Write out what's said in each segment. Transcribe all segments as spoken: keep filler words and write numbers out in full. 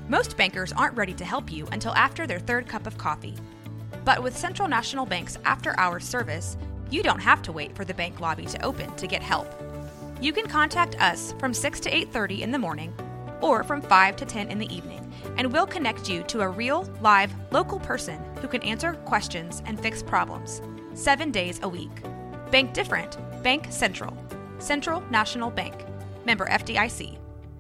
Most bankers aren't ready to help you until after their third cup of coffee. But with Central National Bank's after-hours service, you don't have to wait for the bank lobby to open to get help. You can contact us from six to eight thirty in the morning or from five to ten in the evening, and we'll connect you to a real, live, local person who can answer questions and fix problems, seven days a week. Bank different. Bank Central. Central National Bank. Member F D I C.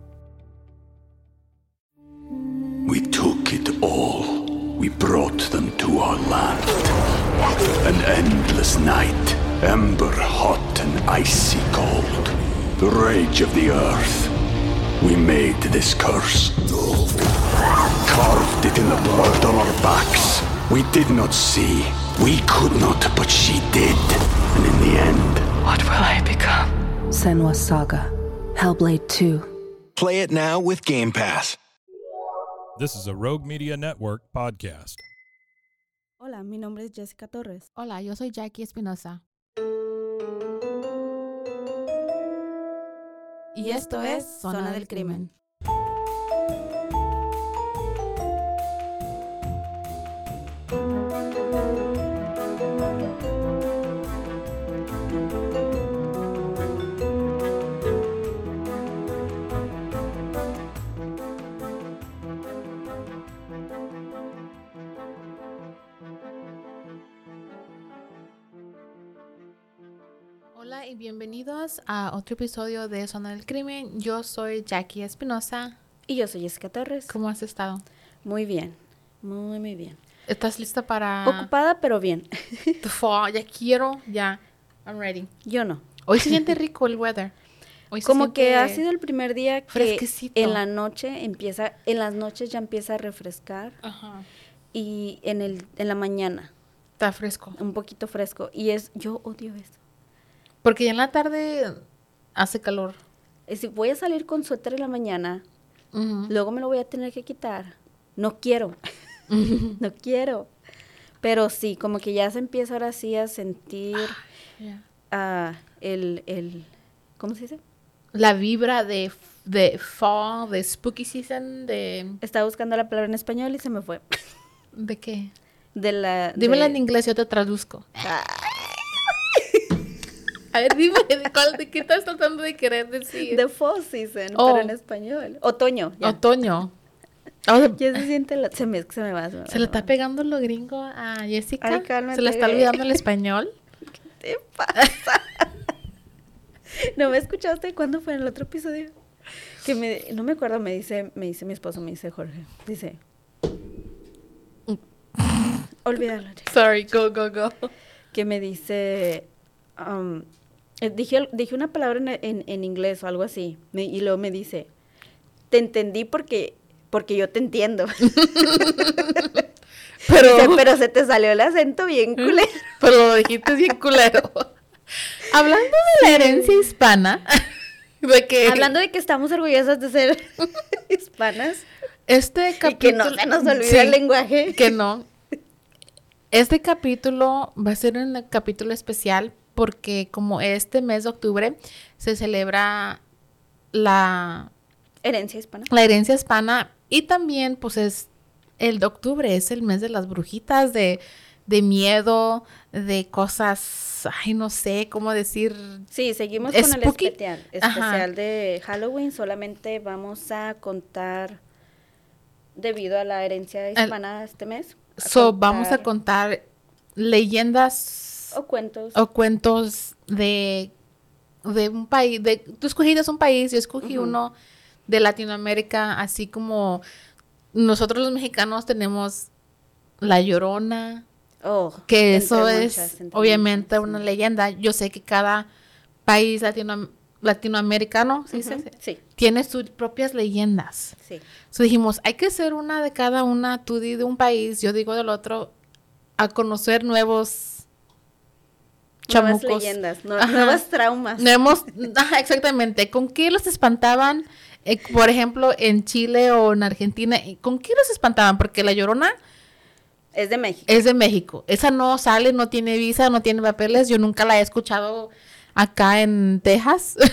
We took it all. We brought them to our land. An endless night, ember hot and icy cold. The rage of the earth. We made this curse. Carved it in the blood on our backs. We did not see. We could not, but she did. And in the end, what will I become? Senua's Saga. Hellblade two. Play it now with Game Pass. This is a Rogue Media Network podcast. Hola, mi nombre es Jessica Torres. Hola, yo soy Jackie Espinosa. Y esto es Zona del Crimen. Hola y bienvenidos a otro episodio de Zona del Crimen. Yo soy Jackie Espinosa. Y yo soy Jessica Torres. ¿Cómo has estado? Muy bien, muy, muy bien. ¿Estás lista para...? Ocupada, pero bien. The fall, ya quiero, ya. I'm ready. Yo no. Hoy se siente rico el weather. Hoy se Como siente que ha sido el primer día que fresquecito. En la noche empieza, en las noches ya empieza a refrescar. Ajá. Y en el, en la mañana. Está fresco. Un poquito fresco. Y es, yo odio eso. Porque ya en la tarde hace calor. Y si voy a salir con suéter en la mañana, Uh-huh. luego me lo voy a tener que quitar. No quiero. No quiero. Pero sí, como que ya se empieza ahora sí a sentir Yeah. uh, el, el, ¿cómo se dice? La vibra de, de fall, de spooky season, de... Estaba buscando la palabra en español y se me fue. ¿De qué? De la... Dímela de, en inglés, yo te traduzco. A ver, dime, ¿de, cuál, ¿de qué estás tratando de querer decir? The fall season, Oh. pero en español. Otoño. Ya. Otoño. Oh, Ya se siente, la, se, me, se me va. Se, me ¿Se va, le se me está va. pegando lo gringo a Jessica? Ay, cálmate. ¿Se le está olvidando el español? ¿Qué te pasa? ¿No me escuchaste cuándo fue en el otro episodio? Que me, no me acuerdo, me dice, me dice mi esposo, me dice Jorge, dice... Olvídalo. chica. Sorry, go, go, go. Que me dice... Um, eh, dije, dije una palabra en, en, en inglés o algo así. Me, y luego me dice... Te entendí porque, porque yo te entiendo. Pero, Dice, pero se te salió el acento bien culero. pero lo dijiste bien culero. Hablando de la herencia hispana, de que... Hablando de que estamos orgullosas de ser hispanas. Este capítulo... Y que no se nos olvide Sí, el lenguaje. Que no. Este capítulo va a ser un capítulo especial porque como este mes de octubre se celebra la, Herencia hispana. la herencia hispana y también pues es el de octubre, es el mes de las brujitas, de, de miedo, de cosas, ay no sé cómo decir. Sí, seguimos Es con el spooky. especial, Ajá. especial de Halloween. Solamente vamos a contar, debido a la herencia hispana este mes. a So, vamos a contar leyendas O cuentos. o cuentos de, de un país, de, tú escogiste un país, yo escogí Ujú. uno de Latinoamérica, así como nosotros los mexicanos tenemos La Llorona, Oh, que entre eso muchas, es entre obviamente muchas, una sí. leyenda. Yo sé que cada país latino, latinoamericano, ¿sí se Ujú, dice? Sí, Tiene sus propias leyendas. sí. So dijimos, hay que hacer una de cada una, tú di de un país, yo digo del otro, a conocer nuevos Nuevas chamucos. leyendas, no- Ajá. nuevas traumas. No hemos, ajá, exactamente, ¿con qué los espantaban? Eh, por ejemplo, en Chile o en Argentina, ¿con qué los espantaban? Porque La Llorona Es de México. es de México. Esa no sale, no tiene visa, no tiene papeles. Yo nunca la he escuchado acá en Texas.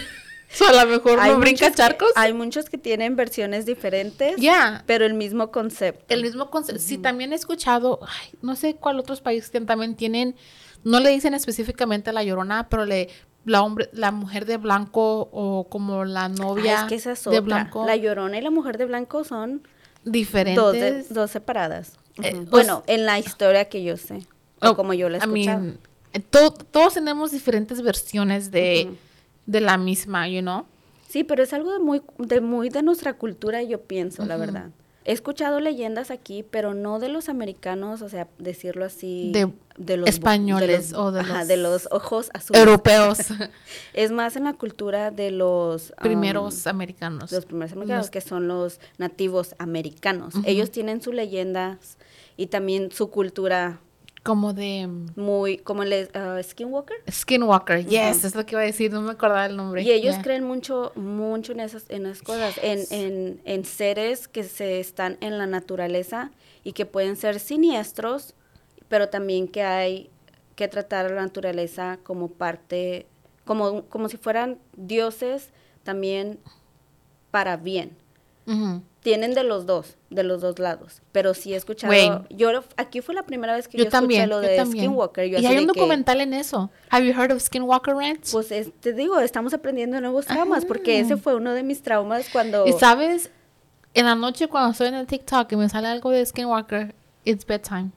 So, a lo mejor no brinca muchos que- charcos. hay muchos que tienen versiones diferentes, Ya. pero el mismo concepto. El mismo concepto. Sí, también he escuchado, ay, no sé cuál otros países que también tienen, no le dicen específicamente la Llorona, pero le la hombre, la mujer de blanco o como la Ah, novia es que esa es de otra. blanco, La Llorona y la mujer de blanco son diferentes. dos, de- dos separadas. Eh, Ujú. o Bueno, en la historia que yo sé, o Oh, como yo la he I escuchado. mean, eh, to- todos tenemos diferentes versiones de, Ujú. de la misma, you know. Sí, pero es algo de muy de muy de nuestra cultura, yo pienso, la verdad. He escuchado leyendas aquí, pero no de los americanos, o sea, decirlo así, De los españoles de los, o de ajá, los de los ojos azules. Europeos, Es más en la cultura de los um, primeros americanos. los primeros americanos, Los- que son los nativos americanos. Ellos tienen sus leyendas y también su cultura como de um, muy, como el uh, Skinwalker. Skinwalker. Yes, es lo que iba a decir, no me acordaba el nombre. Y ellos Yeah. creen mucho, mucho en esas, en esas cosas, en, en, en seres que se están en la naturaleza y que pueden ser siniestros, pero también que hay que tratar a la naturaleza como parte, como, como si fueran dioses también para bien. Ujú. Tienen de los dos, de los dos lados, pero sí he escuchado, Güey. yo lo- aquí fue la primera vez que Yo yo, escuché también, lo yo de también. Skinwalker. Yo Y así hay de un que, documental en eso. Have you heard of Skinwalker Ranch? pues es- te digo, estamos aprendiendo nuevos traumas, porque ese fue uno de mis traumas cuando... Y sabes, en la noche cuando estoy en el TikTok y me sale algo de Skinwalker, it's bedtime.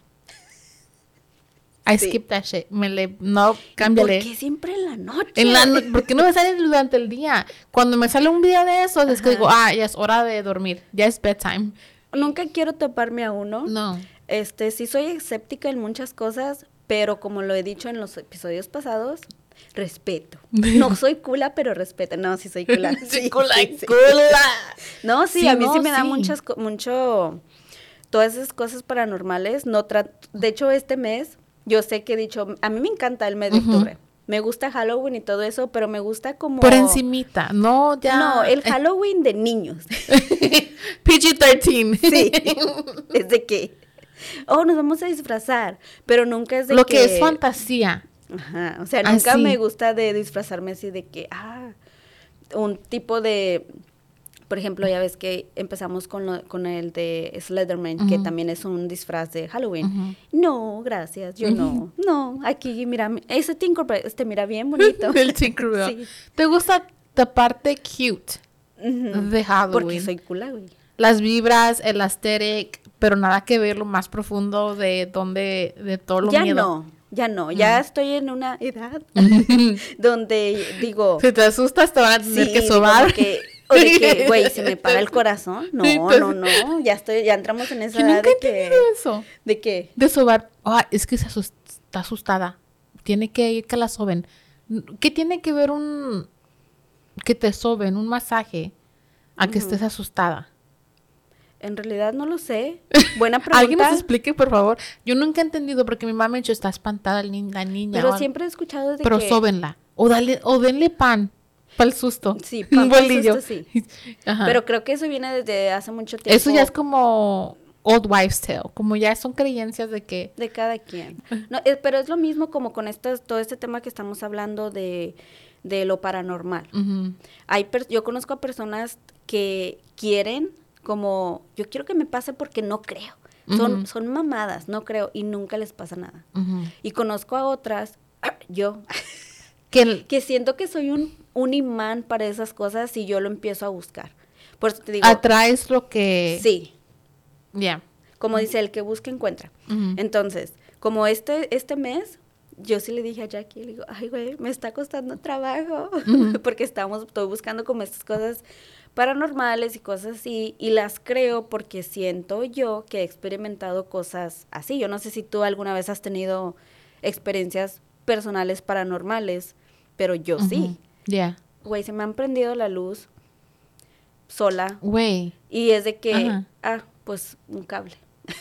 I Sí. skip that shit. Me le, no, cámbiale. ¿Por qué siempre en la noche? En la no- ¿Por qué no me sale durante el día? Cuando me sale un video de eso, es que digo, ah, ya es hora de dormir. Ya es bedtime. Nunca quiero toparme a uno. No. Este, sí soy escéptica en muchas cosas, pero como lo he dicho en los episodios pasados, respeto. No soy cula, pero respeto. No, sí soy cula. Sí, Cula, sí, sí. cula. No, sí, Sí, a mí no, sí me da sí. muchas, co- mucho, todas esas cosas paranormales. No tra- de hecho, este mes, yo sé que he dicho, a mí me encanta el mes de octubre. Me gusta Halloween y todo eso, pero me gusta como... Por encimita. No, ya. No, el Halloween de niños. P G trece. Sí, es de que, oh, nos vamos a disfrazar, pero nunca es de Lo que... que es fantasía. Ajá, o sea, nunca Así. me gusta de disfrazarme así de que, ah, un tipo de, por ejemplo, ya ves que empezamos con, lo, con el de Slenderman, que también es un disfraz de Halloween. No, gracias, yo no, no, aquí, mira, ese Tinkerbell, este mira bien bonito. El Tinkerbell. Sí. ¿Te gusta la parte cute de Halloween? Porque soy cula, güey. Las vibras, el aesthetic, pero nada que ver lo más profundo de donde, de todo lo Ya miedo. no, ya no, ya estoy en una edad donde digo... Si te asustas, te van a tener Sí, que digo, sobar. de que, o de que, güey, se me para el corazón. No, Entonces- no, no, ya estoy, ya entramos en esa Yo edad nunca he de que... entendido eso. ¿De qué? De sobar. Ah, es que se asus- está asustada. Tiene que ir que la soben. ¿Qué tiene que ver un... que te soben, un masaje, a que estés asustada? En realidad no lo sé. Buena pregunta. Alguien nos explique, por favor. Yo nunca he entendido porque mi mamá me ha dicho, está espantada el ni- la niña. Pero o algo. siempre he escuchado de Pero que... sóbenla. O, dale, o denle pan para el susto. Sí, un pan pa'l bolillo. susto, sí. Ajá. Pero creo que eso viene desde hace mucho tiempo. Eso ya es como old wives' tale. Como ya son creencias de que... De cada quien. No, es- pero es lo mismo como con estas, todo este tema que estamos hablando de, de lo paranormal. Ujú. Hay per- yo conozco a personas que quieren como, yo quiero que me pase porque no creo. Son, Ujú. son mamadas, no creo, y nunca les pasa nada. Ujú. Y conozco a otras, yo, Que el- que siento que soy un, un imán para esas cosas y yo lo empiezo a buscar. Por eso te digo, atraes lo que... sí, Ya. como dice, el que busca encuentra. Ujú. Entonces, como este, este mes, yo sí le dije a Jackie, le digo, ay, güey, me está costando trabajo, porque estamos, estoy buscando como estas cosas paranormales y cosas así, y las creo porque siento yo que he experimentado cosas así. Yo no sé si tú alguna vez has tenido experiencias personales paranormales, pero yo sí. Ya. Güey, se me han prendido la luz sola, Güey. y es de que, Ajá. ah, pues un cable.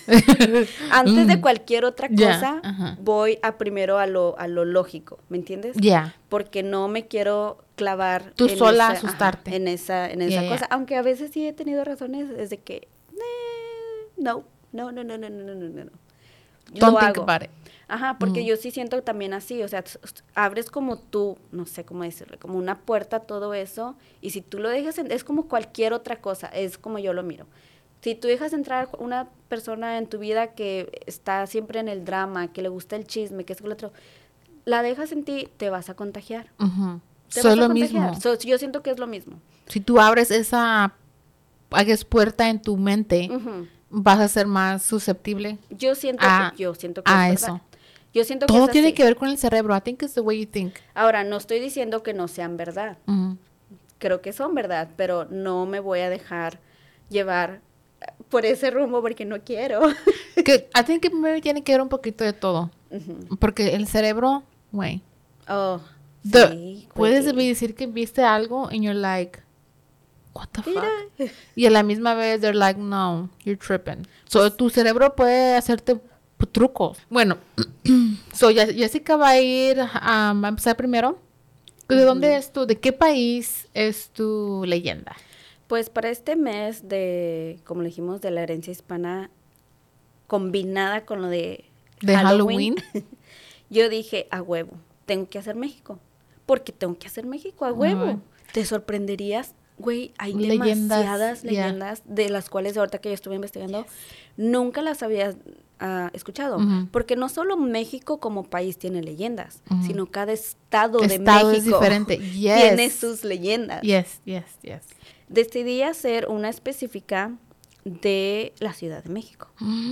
Antes de cualquier otra Mm. Ya, cosa, ajá. voy a primero a lo, a lo lógico, ¿me entiendes? Ya. Porque no me quiero clavar Tú en sola esa- ajá, asustarte. en esa, en Ya, esa ya. cosa. Aunque a veces sí he tenido razones, es de que, eh, no, no, no, no, no, no, no, no, no. Don't lo think hago. about it. Ajá, porque yo sí siento también así, o sea, t- t- abres como tú, no sé cómo decirle, como una puerta a todo eso, y si tú lo dejas, en- es como cualquier otra cosa, es como yo lo miro. Si tú dejas entrar una persona en tu vida que está siempre en el drama, que le gusta el chisme, que es lo otro, la dejas en ti, te vas a contagiar. Ujú. Te Soy vas a lo contagiar. mismo. So, yo siento que es lo mismo. Si tú abres esa, hagas puerta en tu mente, Ujú. vas a ser más susceptible. Yo siento A- que, yo siento que a es verdad. eso. Yo siento que Todo es tiene así. que ver con el cerebro. I think it's the way you think. Ahora, no estoy diciendo que no sean verdad. Ujú. Creo que son verdad, pero no me voy a dejar llevar por ese rumbo porque no quiero. Que I think que primero tiene que ver un poquito de todo. Porque el cerebro, güey. Oh, the- sí, puedes güey. decir que viste algo and you're like, what the Mira. fuck? Y a la misma vez they're like, no, you're tripping. So tu cerebro puede hacerte p- trucos. Bueno, so ya- Jessica va a ir, um, va a empezar primero. ¿De dónde es tu, de qué país es tu leyenda? Pues para este mes de, como le dijimos, de la herencia hispana combinada con lo de, De Halloween. yo dije, a huevo, tengo que hacer México. Porque tengo que hacer México, a huevo. Ajá. Te sorprenderías, güey, hay Leyendas, demasiadas yeah. leyendas de las cuales ahorita que yo estuve investigando, nunca las había ah, escuchado. Ujú. Porque no solo México como país tiene leyendas, Ujú. sino cada estado, de Estado es México diferente. Yes. tiene sus leyendas. Yes, yes, yes. Decidí hacer una específica de la Ciudad de México.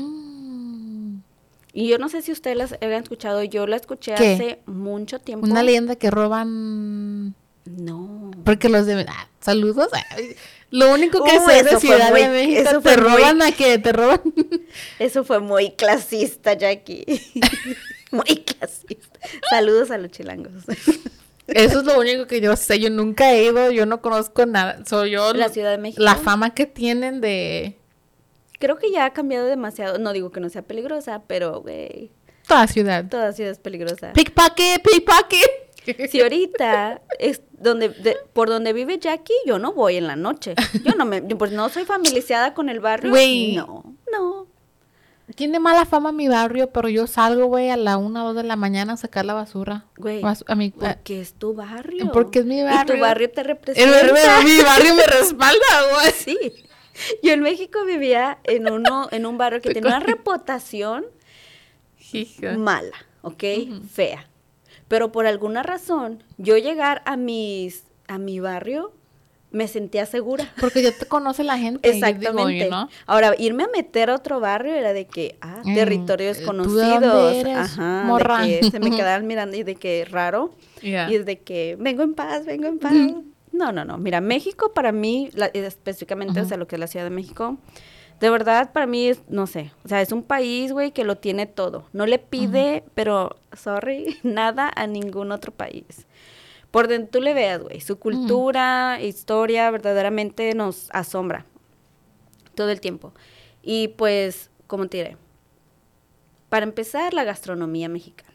Mm. Y yo no sé si ustedes las hayan escuchado, yo la escuché ¿Qué? hace mucho tiempo. Una leyenda que roban. No. Porque los de. Ah, saludos. Ay, lo único que Uh, sé eso de fue Ciudad muy- de México eso te fue muy- roban a que te roban. Eso fue muy clasista, Jackie. Muy clasista. Saludos a los chilangos. Eso es lo único que yo sé. Yo nunca he ido, yo no conozco nada. Soy yo. La Ciudad de México. La fama que tienen de. Creo que ya ha cambiado demasiado. No digo que no sea peligrosa, pero, güey, Toda ciudad. toda ciudad es peligrosa. Pickpocket, pickpocket. Si ahorita es donde de- por donde vive Jackie, yo no voy en la noche. Yo no me, yo, pues no soy familiarizada con el barrio. Güey. No, no. Tiene mala fama mi barrio, pero yo salgo, güey, a la una o dos de la mañana a sacar la basura. Güey, Bas- a mi, a- porque es tu barrio. Porque es mi Y barrio. tu barrio te el- representa. el- mi barrio me respalda, güey. Sí. Yo en México vivía en uno, en un barrio que tenía una reputación Hija. mala, ¿ok? Fea. Pero por alguna razón, yo llegar a mis, a mi barrio, me sentía segura. Porque ya te conoce la gente. yo digo, Exactamente. you know. Ahora, irme a meter a otro barrio era de que, ah, Mm, territorios ¿tú de dónde conocidos. eres, Ajá, morra? de que se me quedaban mirando y de que raro. Yeah. Y es de que vengo en paz, vengo en paz. No, no, no. Mira, México para mí, la- específicamente, o sea, lo que es la Ciudad de México, de verdad para mí es, no sé, o sea, es un país, güey, que lo tiene todo. No le pide, pero, sorry, nada a ningún otro país. Por donde tú le veas, güey, su cultura, historia, verdaderamente nos asombra todo el tiempo. Y pues, ¿cómo te diré? Para empezar, la gastronomía mexicana.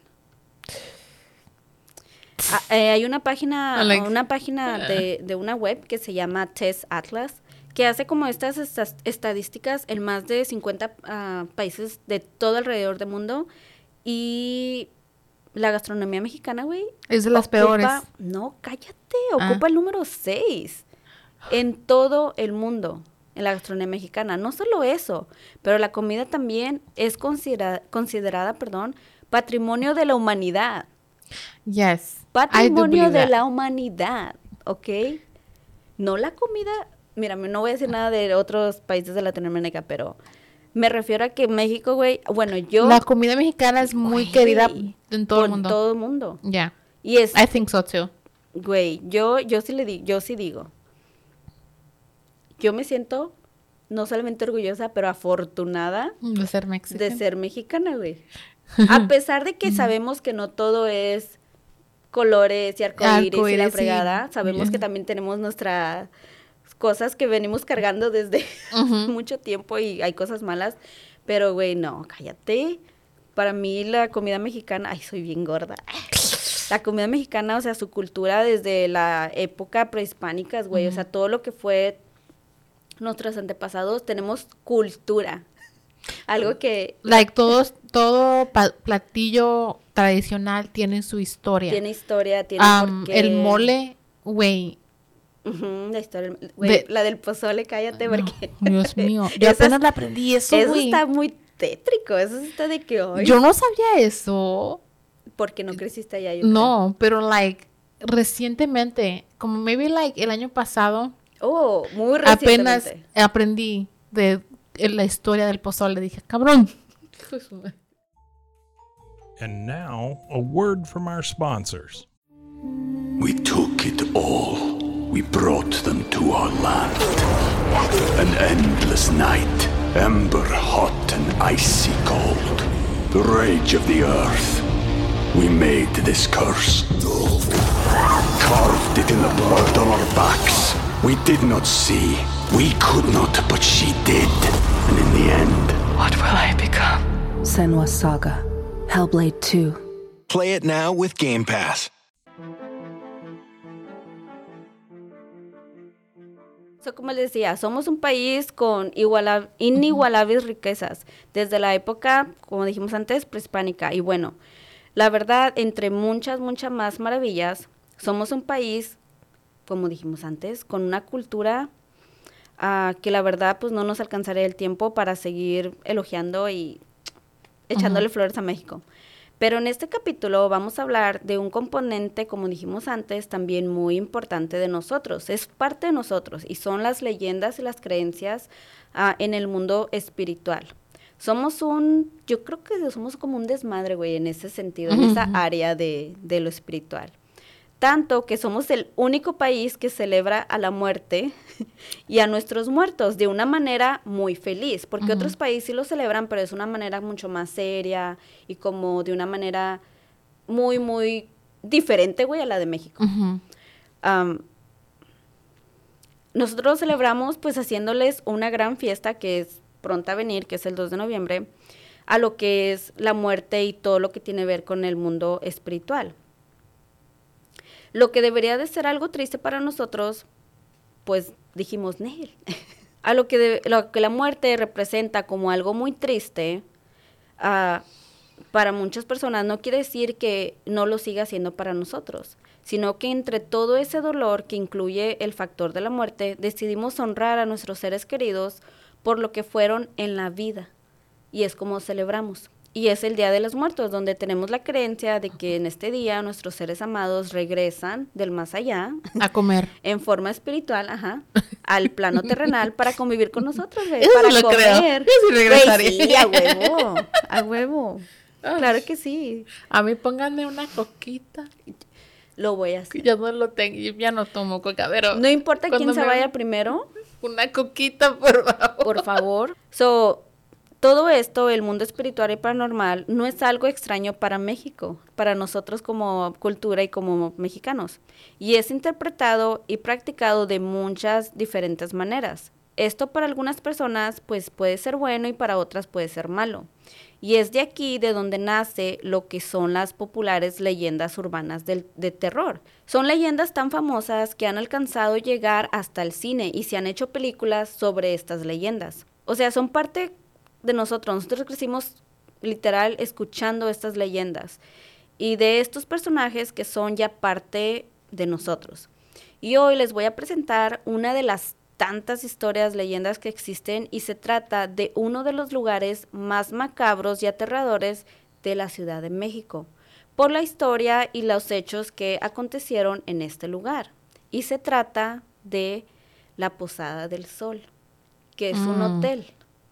Ah, eh, hay una página, I like- una página de, de una web que se llama Test Atlas, que hace como estas estas- estadísticas en más de cincuenta ah, países de todo alrededor del mundo. Y la gastronomía mexicana, güey. Es de las ocupa- peores. No, cállate, Ah. ocupa el número seis en todo el mundo, en la gastronomía mexicana. No solo eso, pero la comida también es considera- considerada, perdón, patrimonio de la humanidad. Yes. I do Patrimonio believe de that. la humanidad, ¿ok? No la comida, mira, no voy a decir nada de otros países de Latinoamérica, pero me refiero a que México, güey, bueno, yo... La comida mexicana es muy Güey, querida en todo el por mundo. todo el mundo. Yeah. Y es, I think so too. güey, yo, yo sí le digo, yo sí digo, yo me siento no solamente orgullosa, pero afortunada De ser mexicano. de ser mexicana, güey. A pesar de que sabemos que no todo es colores y arcoíris y la Arcoíris, sí. fregada, sabemos que también tenemos nuestras cosas que venimos cargando desde mucho tiempo y hay cosas malas, pero güey, no, cállate. Para mí la comida mexicana, ay, soy bien gorda. La comida mexicana, o sea, su cultura desde la época prehispánica, güey, o sea, todo lo que fue nuestros antepasados, tenemos cultura. Algo que Like, todos, todo pa- platillo tradicional tiene su historia. tiene historia, tiene Um, por qué. el mole, güey. Ujú, la historia, güey, De- la del pozole, cállate, porque... Dios mío. Yo Eso apenas es- la aprendí eso, Eso güey. está muy tétrico, eso está de que hoy... Yo no sabía eso. Porque no creciste allá, yo creo. No, pero like recientemente, como maybe like el año pasado, Oh, muy apenas recientemente. aprendí de, de la historia del pozole. Dije, cabrón. Hijo de su madre. And now, a word from our sponsors. We took it all. We brought them to our land. An endless night, ember hot and icy cold. The rage of the earth. We made this curse. Carved it in the blood on our backs. We did not see. We could not, but she did. And in the end, What will I become? Senua's Saga. Hellblade two. Play it now with Game Pass. So, como les decía, somos un país con iguala- inigualables riquezas, desde la época, como dijimos antes, prehispánica. Y bueno, la verdad, entre muchas, muchas más maravillas, somos un país, como dijimos antes, con una cultura ah, que la verdad, pues no nos alcanzaría el tiempo para seguir elogiando y echándole flores a México. Pero en este capítulo vamos a hablar de un componente, como dijimos antes, también muy importante de nosotros. Es parte de nosotros y son las leyendas y las creencias ah, en el mundo espiritual. Somos un, yo creo que somos como un desmadre, güey, en ese sentido, en esa área de, de lo espiritual. Tanto que somos el único país que celebra a la muerte y a nuestros muertos de una manera muy feliz, porque Ujú. otros países sí lo celebran, pero es una manera mucho más seria y como de una manera muy, muy diferente, güey, a la de México. Ujú. Am, nosotros celebramos pues haciéndoles una gran fiesta que es pronta a venir, que es el dos de noviembre, a lo que es la muerte y todo lo que tiene que ver con el mundo espiritual. Lo que debería de ser algo triste para nosotros, pues dijimos, Nel. A lo que, de- lo que la muerte representa como algo muy triste, ah, para muchas personas no quiere decir que no lo siga haciendo para nosotros, sino que entre todo ese dolor que incluye el factor de la muerte, decidimos honrar a nuestros seres queridos por lo que fueron en la vida. Y es como celebramos. Y es el Día de los Muertos, donde tenemos la creencia de que en este día nuestros seres amados regresan del más allá, A comer. en forma espiritual, ajá, al plano terrenal para convivir con nosotros, güey, Eso para sí lo creo. comer. Yo sí Güey, regresaría. sí, a huevo, a huevo. Claro que sí, A mí pónganme una coquita. lo voy a Que hacer. ya no lo tengo. Yo ya no tomo coca, pero No importa quién cuando se me- vaya primero, una coquita, por favor. por favor. So, todo esto, el mundo espiritual y paranormal, no es algo extraño para México, para nosotros como cultura y como mexicanos. Y es interpretado y practicado de muchas diferentes maneras. Esto para algunas personas pues puede ser bueno y para otras puede ser malo. Y es de aquí de donde nace lo que son las populares leyendas urbanas del, de terror. Son leyendas tan famosas que han alcanzado llegar hasta el cine y se han hecho películas sobre estas leyendas. O sea, son parte de nosotros. Nosotros crecimos literal escuchando estas leyendas y de estos personajes que son ya parte de nosotros. Y hoy les voy a presentar una de las tantas historias, leyendas que existen y se trata de uno de los lugares más macabros y aterradores de la Ciudad de México, por la historia y los hechos que acontecieron en este lugar. Y se trata de la Posada del Sol, que es un Mm. hotel.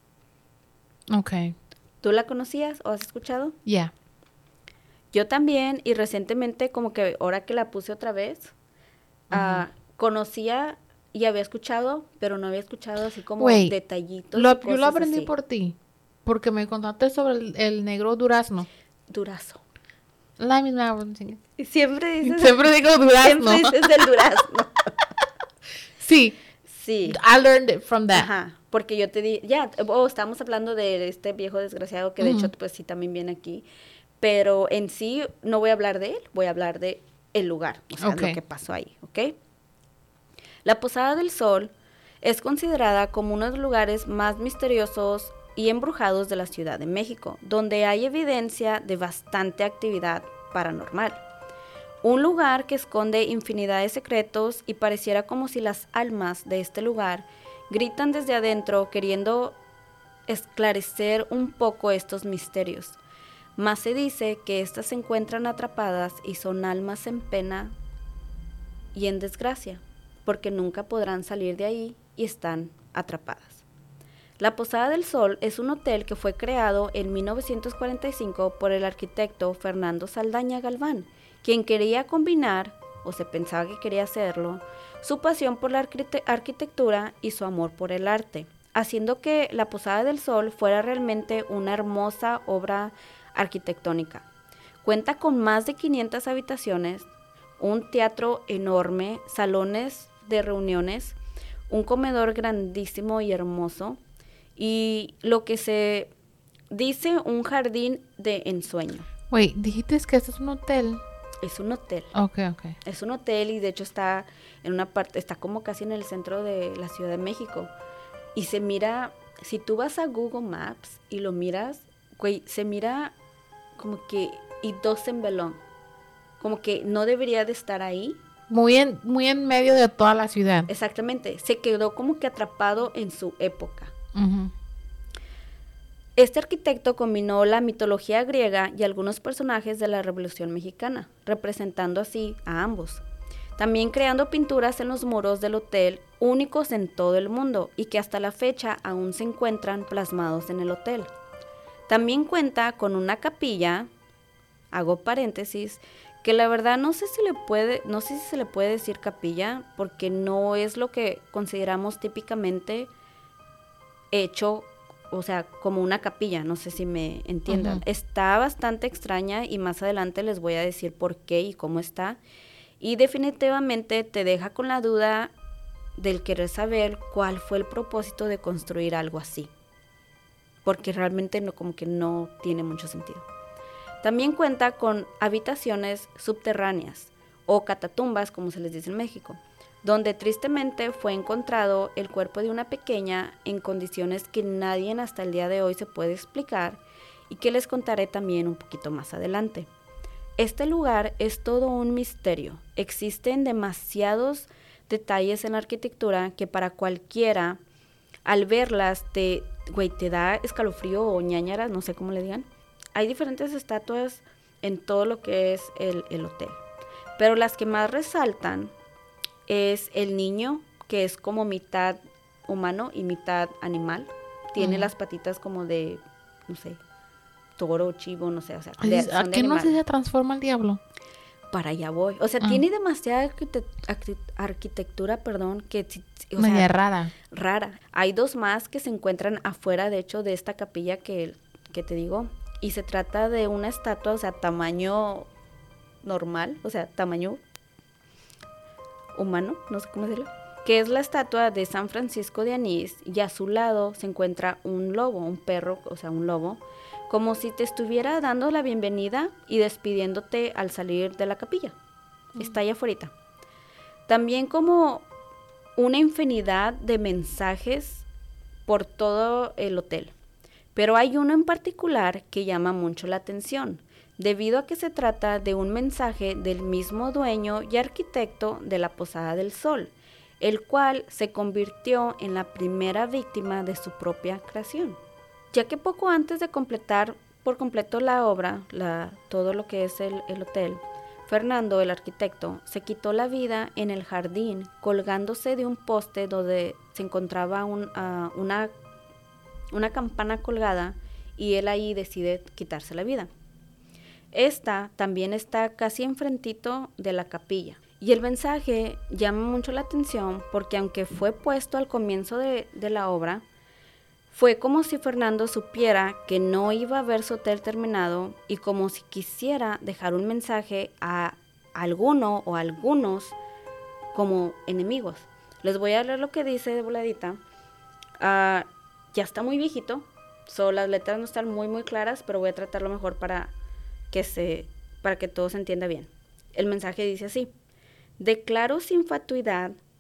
Ok. ¿Tú la conocías o has escuchado? Ya. Yo también, y recientemente, como que ahora que la puse otra vez, ah, conocía y había escuchado, pero no había escuchado así como Güey, detallitos. Lo- y yo cosas lo aprendí así. por ti. Porque me contaste sobre el, el negro durazno. Durazo. La misma. Sí. Y siempre dices... Siempre digo durazno. Siempre dices el durazno. Sí. Sí. I learned it from that. Ajá, porque yo te di, ya, oh, estamos hablando de este viejo desgraciado que de hecho, Ujú. pues sí, también viene aquí, pero en sí no voy a hablar de él, voy a hablar de el lugar, o sea, Ok. lo que pasó ahí, ¿ok? La Posada del Sol es considerada como uno de los lugares más misteriosos y embrujados de la Ciudad de México, donde hay evidencia de bastante actividad paranormal. Un lugar que esconde infinidad de secretos y pareciera como si las almas de este lugar gritan desde adentro queriendo esclarecer un poco estos misterios. Más se dice que éstas se encuentran atrapadas y son almas en pena y en desgracia, porque nunca podrán salir de ahí y están atrapadas. La Posada del Sol es un hotel que fue creado en mil novecientos cuarenta y cinco por el arquitecto Fernando Saldaña Galván, quien quería combinar, o se pensaba que quería hacerlo, su pasión por la arquite- arquitectura y su amor por el arte, haciendo que la Posada del Sol fuera realmente una hermosa obra arquitectónica. Cuenta con más de quinientas habitaciones, un teatro enorme, salones de reuniones, un comedor grandísimo y hermoso, y lo que se dice un jardín de ensueño. Wait, dijiste que este es un hotel. Es un hotel. Ok, ok. Es un hotel y de hecho está en una parte, está como casi en el centro de la Ciudad de México. Y se mira, si tú vas a Google Maps y lo miras, güey, se mira como que y dos en velón. Como que no debería de estar ahí. Muy en, muy en medio de toda la ciudad. Exactamente. Se quedó como que atrapado en su época. Uh-huh. Este arquitecto combinó la mitología griega y algunos personajes de la Revolución Mexicana, representando así a ambos. También creando pinturas en los muros del hotel, únicos en todo el mundo y que hasta la fecha aún se encuentran plasmados en el hotel. También cuenta con una capilla, hago paréntesis, que la verdad no sé si le puede, no sé si se le puede decir capilla, porque no es lo que consideramos típicamente hecho, o sea, como una capilla, no sé si me entiendan. Uh-huh. Está bastante extraña y más adelante les voy a decir por qué y cómo está. Y definitivamente te deja con la duda del querer saber cuál fue el propósito de construir algo así. Porque realmente no, como que no tiene mucho sentido. También cuenta con habitaciones subterráneas o catatumbas, como se les dice en México, donde tristemente fue encontrado el cuerpo de una pequeña en condiciones que nadie hasta el día de hoy se puede explicar y que les contaré también un poquito más adelante. Este lugar es todo un misterio. Existen demasiados detalles en la arquitectura que para cualquiera, al verlas, te, güey, te da escalofrío o ñáñaras, no sé cómo le digan. Hay diferentes estatuas en todo lo que es el, el hotel, pero las que más resaltan es el niño, que es como mitad humano y mitad animal. Tiene uh-huh. las patitas como de, no sé, toro, chivo, no sé, o sea, de, ¿a qué no se transforma el diablo? Para allá voy. O sea, uh-huh. tiene demasiada arquite- arquite- arquitectura, perdón, que... O media sea, rara. Rara. Hay dos más que se encuentran afuera, de hecho, de esta capilla que, que te digo. Y se trata de una estatua, o sea, tamaño normal, o sea, tamaño humano, no sé cómo decirlo, que es la estatua de San Francisco de Asís, y a su lado se encuentra un lobo, un perro, o sea, un lobo, como si te estuviera dando la bienvenida y despidiéndote al salir de la capilla. Mm. Está allá afuera. También como una infinidad de mensajes por todo el hotel. Pero hay uno en particular que llama mucho la atención, debido a que se trata de un mensaje del mismo dueño y arquitecto de la Posada del Sol, el cual se convirtió en la primera víctima de su propia creación. Ya que poco antes de completar por completo la obra, la, todo lo que es el, el hotel, Fernando, el arquitecto, se quitó la vida en el jardín colgándose de un poste donde se encontraba un, uh, una, una campana colgada, y él ahí decide quitarse la vida. Esta también está casi enfrentito de la capilla. Y el mensaje llama mucho la atención porque aunque fue puesto al comienzo de, de la obra, fue como si Fernando supiera que no iba a ver su hotel terminado y como si quisiera dejar un mensaje a alguno o algunos como enemigos. Les voy a leer lo que dice de voladita. Uh, ya está muy viejito, so las letras no están muy muy claras, pero voy a tratarlo mejor para que, se, para que todo se entienda bien. El mensaje dice así: declaro sin fatuidad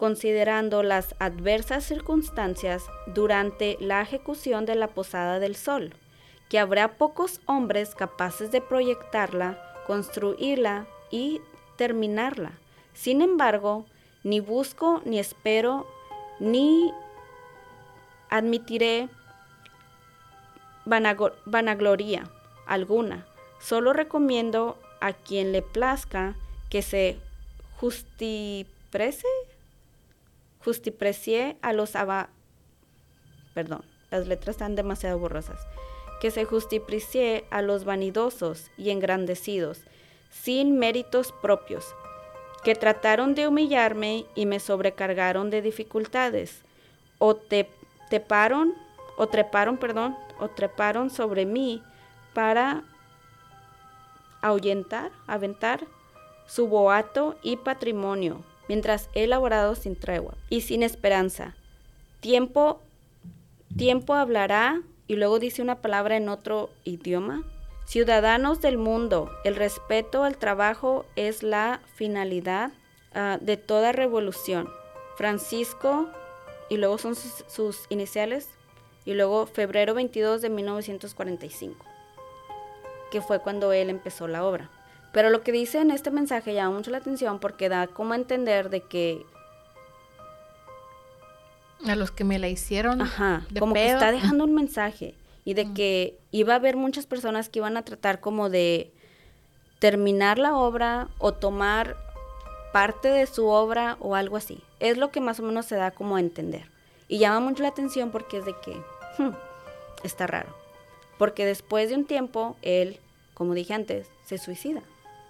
considerando las adversas circunstancias durante la ejecución de la Posada del Sol, que habrá pocos hombres capaces de proyectarla, construirla y terminarla. Sin embargo, ni busco, ni espero, ni admitiré vanago- vanagloria alguna. Solo recomiendo a quien le plazca que se justiprecie, justiprecie a los ava- perdón, las letras están demasiado borrosas, que se justiprecie a los vanidosos y engrandecidos, sin méritos propios, que trataron de humillarme y me sobrecargaron de dificultades, o te, teparon, o treparon, perdón, o treparon sobre mí para ahuyentar, aventar su boato y patrimonio, mientras he laborado sin tregua y sin esperanza. Tiempo, tiempo hablará, y luego dice una palabra en otro idioma. Ciudadanos del mundo, el respeto al trabajo es la finalidad uh, de toda revolución. Francisco, y luego son sus, sus iniciales, y luego febrero veintidós de mil novecientos cuarenta y cinco, que fue cuando él empezó la obra. Pero lo que dice en este mensaje llama mucho la atención porque da como a entender de que... A los que me la hicieron. Ajá, de como pedo. que está dejando un mensaje y de Mm. que iba a haber muchas personas que iban a tratar como de terminar la obra o tomar parte de su obra o algo así. Es lo que más o menos se da como a entender. Y llama mucho la atención porque es de que hmm, está raro. Porque después de un tiempo, él, como dije antes, se suicida.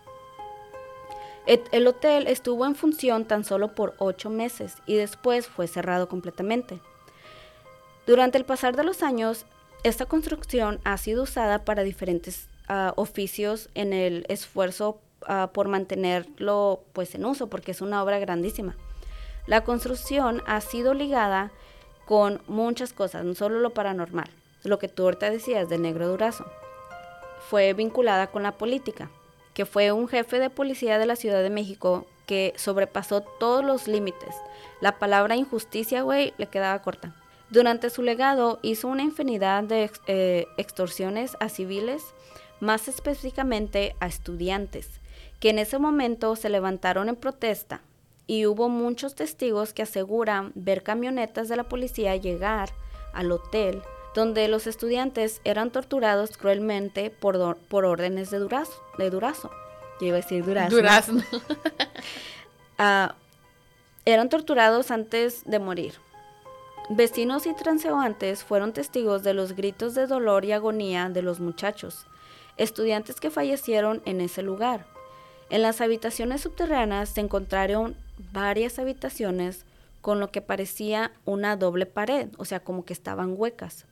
Et- el hotel estuvo en función tan solo por ocho meses y después fue cerrado completamente. Durante el pasar de los años, esta construcción ha sido usada para diferentes uh, oficios en el esfuerzo uh, por mantenerlo pues, en uso, porque es una obra grandísima. La construcción ha sido ligada con muchas cosas, no solo lo paranormal. Lo que tú ahorita decías del Negro Durazo. Fue vinculada con la política, que fue un jefe de policía de la Ciudad de México que sobrepasó todos los límites. La palabra injusticia, güey, le quedaba corta. Durante su legado hizo una infinidad de ex- eh, extorsiones a civiles, más específicamente a estudiantes, que en ese momento se levantaron en protesta, y hubo muchos testigos que aseguran ver camionetas de la policía llegar al hotel donde los estudiantes eran torturados cruelmente por, do- por órdenes de Durazo. De Durazo. Yo iba a decir Durazno. Durazno. Ah, eran torturados antes de morir. Vecinos y transeúntes fueron testigos de los gritos de dolor y agonía de los muchachos, estudiantes que fallecieron en ese lugar. En las habitaciones subterráneas se encontraron varias habitaciones con lo que parecía una doble pared, o sea, como que estaban huecas.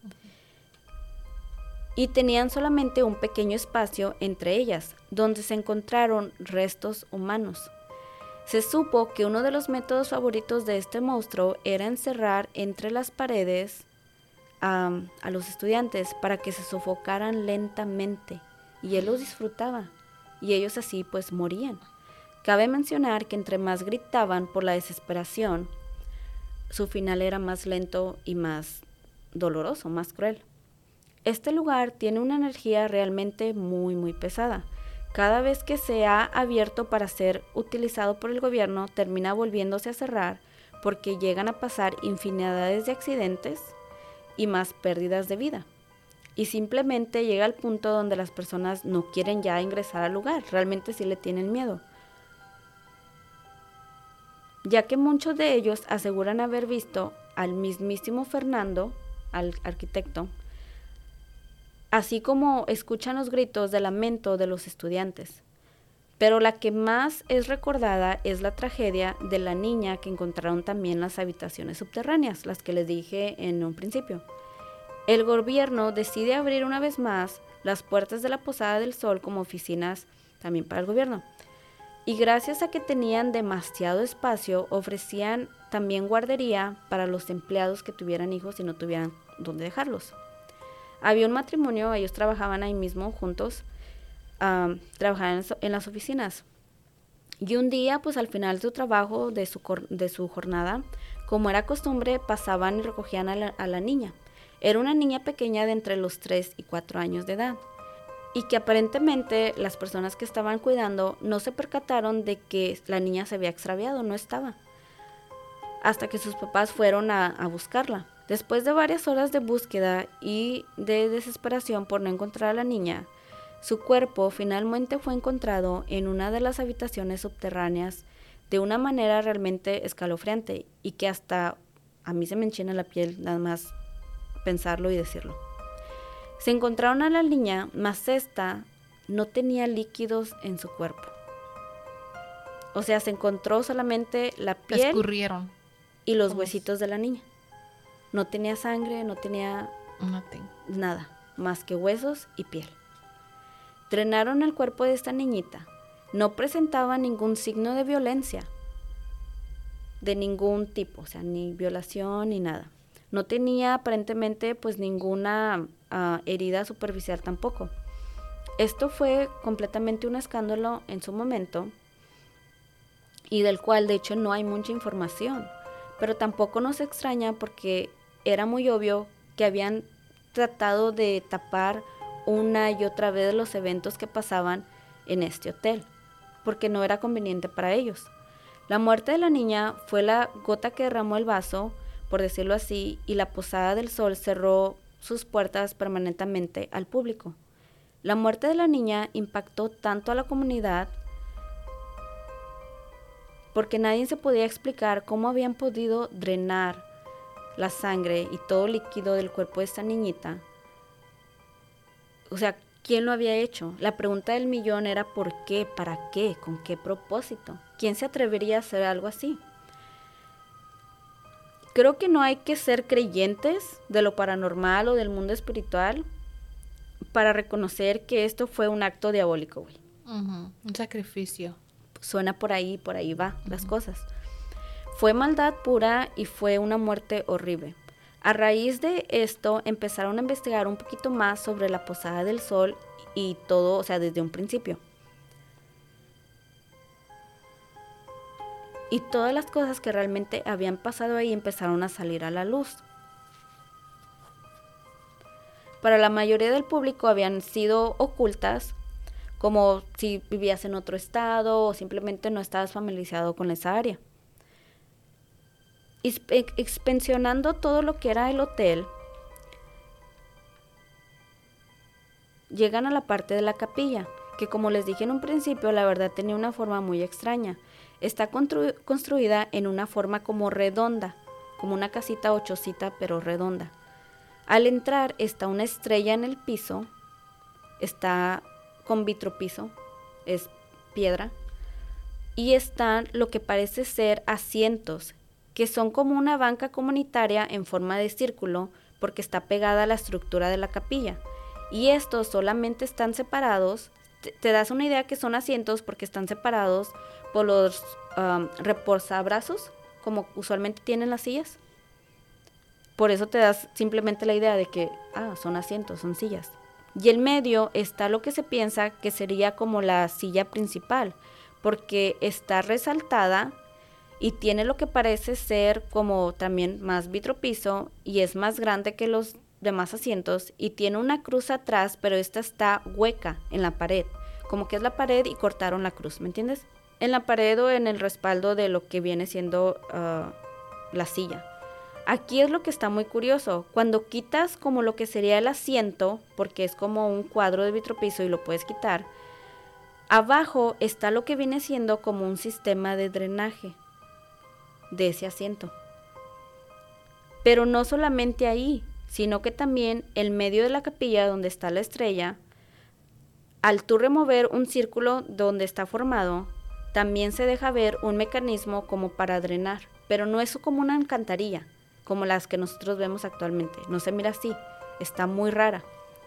Y tenían solamente un pequeño espacio entre ellas, donde se encontraron restos humanos. Se supo que uno de los métodos favoritos de este monstruo era encerrar entre las paredes um, a los estudiantes para que se sofocaran lentamente, y él los disfrutaba, y ellos así pues morían. Cabe mencionar que entre más gritaban por la desesperación, su final era más lento y más doloroso, más cruel. Este lugar tiene una energía realmente muy, muy pesada. Cada vez que se ha abierto para ser utilizado por el gobierno, termina volviéndose a cerrar porque llegan a pasar infinidades de accidentes y más pérdidas de vida. Y simplemente llega al punto donde las personas no quieren ya ingresar al lugar, realmente sí le tienen miedo, ya que muchos de ellos aseguran haber visto al mismísimo Fernando, al arquitecto, así como escuchan los gritos de lamento de los estudiantes. Pero la que más es recordada es la tragedia de la niña que encontraron también en las habitaciones subterráneas, las que les dije en un principio. El gobierno decide abrir una vez más las puertas de la Posada del Sol como oficinas también para el gobierno. Y gracias a que tenían demasiado espacio, ofrecían también guardería para los empleados que tuvieran hijos y no tuvieran dónde dejarlos. Había un matrimonio, ellos trabajaban ahí mismo juntos, um, trabajaban en, so- en las oficinas. Y un día, pues al final de su trabajo, de su, de su jornada, como era costumbre, pasaban y recogían a la, a la niña. Era una niña pequeña de entre los tres y cuatro años de edad. Y que aparentemente las personas que estaban cuidando no se percataron de que la niña se había extraviado, no estaba. Hasta que sus papás fueron a, a buscarla. Después de varias horas de búsqueda y de desesperación por no encontrar a la niña, su cuerpo finalmente fue encontrado en una de las habitaciones subterráneas de una manera realmente escalofriante y que hasta a mí se me enchina la piel nada más pensarlo y decirlo. Se encontraron a la niña, mas esta no tenía líquidos en su cuerpo. O sea, se encontró solamente la piel Escurrieron. y los huesitos de la niña. No tenía sangre, no tenía Nothing. nada, más que huesos y piel. Drenaron el cuerpo de esta niñita. No presentaba ningún signo de violencia, de ningún tipo, o sea, ni violación ni nada. No tenía aparentemente pues ninguna uh, herida superficial tampoco. Esto fue completamente un escándalo en su momento y del cual de hecho no hay mucha información, pero tampoco nos extraña porque era muy obvio que habían tratado de tapar una y otra vez los eventos que pasaban en este hotel, porque no era conveniente para ellos. La muerte de la niña fue la gota que derramó el vaso, por decirlo así, y la Posada del Sol cerró sus puertas permanentemente al público. La muerte de la niña impactó tanto a la comunidad porque nadie se podía explicar cómo habían podido drenar la sangre y todo el líquido del cuerpo de esta niñita. O sea, ¿quién lo había hecho? La pregunta del millón era ¿por qué? ¿Para qué? ¿Con qué propósito? ¿Quién se atrevería a hacer algo así? Creo que no hay que ser creyentes de lo paranormal o del mundo espiritual para reconocer que esto fue un acto diabólico, güey. Uh-huh. Un sacrificio. Suena por ahí, por ahí va uh-huh. las cosas. Fue maldad pura y fue una muerte horrible. A raíz de esto empezaron a investigar un poquito más sobre la Posada del Sol y todo, o sea, desde un principio. Y todas las cosas que realmente habían pasado ahí empezaron a salir a la luz. Para la mayoría del público habían sido ocultas, como si vivías en otro estado o simplemente no estabas familiarizado con esa área. Expansionando todo lo que era el hotel, llegan a la parte de la capilla, que como les dije en un principio, la verdad tenía una forma muy extraña. Está constru- construida en una forma como redonda, como una casita o chocita, pero redonda. Al entrar está una estrella en el piso, está con vitropiso, es piedra, y están lo que parece ser asientos, que son como una banca comunitaria en forma de círculo, porque está pegada a la estructura de la capilla. Y estos solamente están separados, te, te das una idea que son asientos porque están separados por los um, reposabrazos, como usualmente tienen las sillas. Por eso te das simplemente la idea de que, ah, son asientos, son sillas. Y en medio está lo que se piensa que sería como la silla principal, porque está resaltada y tiene lo que parece ser como también más vitropiso y es más grande que los demás asientos y tiene una cruz atrás, pero esta está hueca en la pared, como que es la pared y cortaron la cruz, ¿me entiendes? En la pared o en el respaldo de lo que viene siendo uh, la silla. Aquí es lo que está muy curioso, cuando quitas como lo que sería el asiento, porque es como un cuadro de vitropiso y lo puedes quitar, abajo está lo que viene siendo como un sistema de drenaje de ese asiento. Pero no solamente ahí, sino que también en medio de la capilla donde está la estrella, al tú remover un círculo donde está formado, también se deja ver un mecanismo como para drenar, pero no es como una alcantarilla, como las que nosotros vemos actualmente. No se mira así, está muy rara.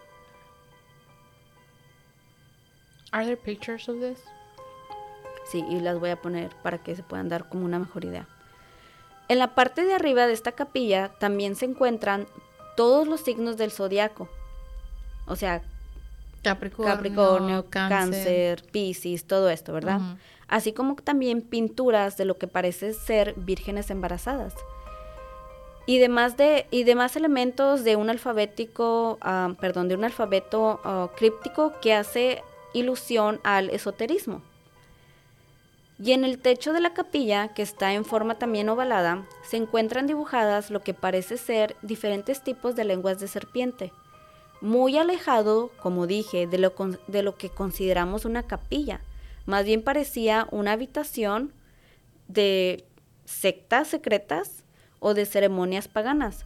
Are there pictures of this? Sí, y las voy a poner para que se puedan dar como una mejor idea. En la parte de arriba de esta capilla también se encuentran todos los signos del zodiaco. O sea, Capricornio, Capricornio, Cáncer, Cáncer, Piscis, todo esto, ¿verdad? Uh-huh. así como también pinturas de lo que parece ser vírgenes embarazadas. Y demás, de, y demás elementos de un alfabético, uh, perdón, de un alfabeto uh, críptico que hace ilusión al esoterismo. Y en el techo de la capilla, que está en forma también ovalada, se encuentran dibujadas lo que parece ser diferentes tipos de lenguas de serpiente, muy alejado, como dije, de lo, de lo que consideramos una capilla. Más bien parecía una habitación de sectas secretas o de ceremonias paganas.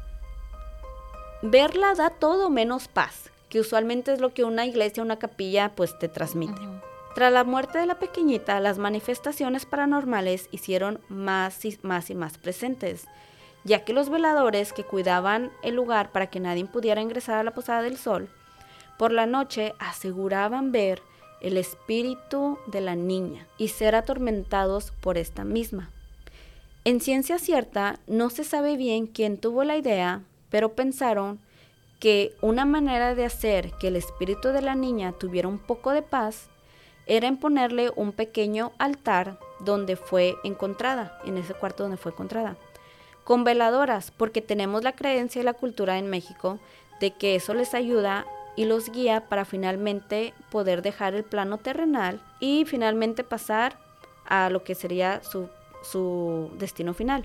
Verla da todo menos paz, que usualmente es lo que una iglesia, una capilla, pues te transmite. Uh-huh. Tras la muerte de la pequeñita, las manifestaciones paranormales hicieron más y más y más presentes, ya que los veladores que cuidaban el lugar para que nadie pudiera ingresar a la Posada del Sol, por la noche aseguraban ver el espíritu de la niña y ser atormentados por esta misma. En ciencia cierta, no se sabe bien quién tuvo la idea, pero pensaron que una manera de hacer que el espíritu de la niña tuviera un poco de paz era en ponerle un pequeño altar donde fue encontrada, en ese cuarto donde fue encontrada, con veladoras, porque tenemos la creencia y la cultura en México de que eso les ayuda y los guía para finalmente poder dejar el plano terrenal y finalmente pasar a lo que sería su su destino final.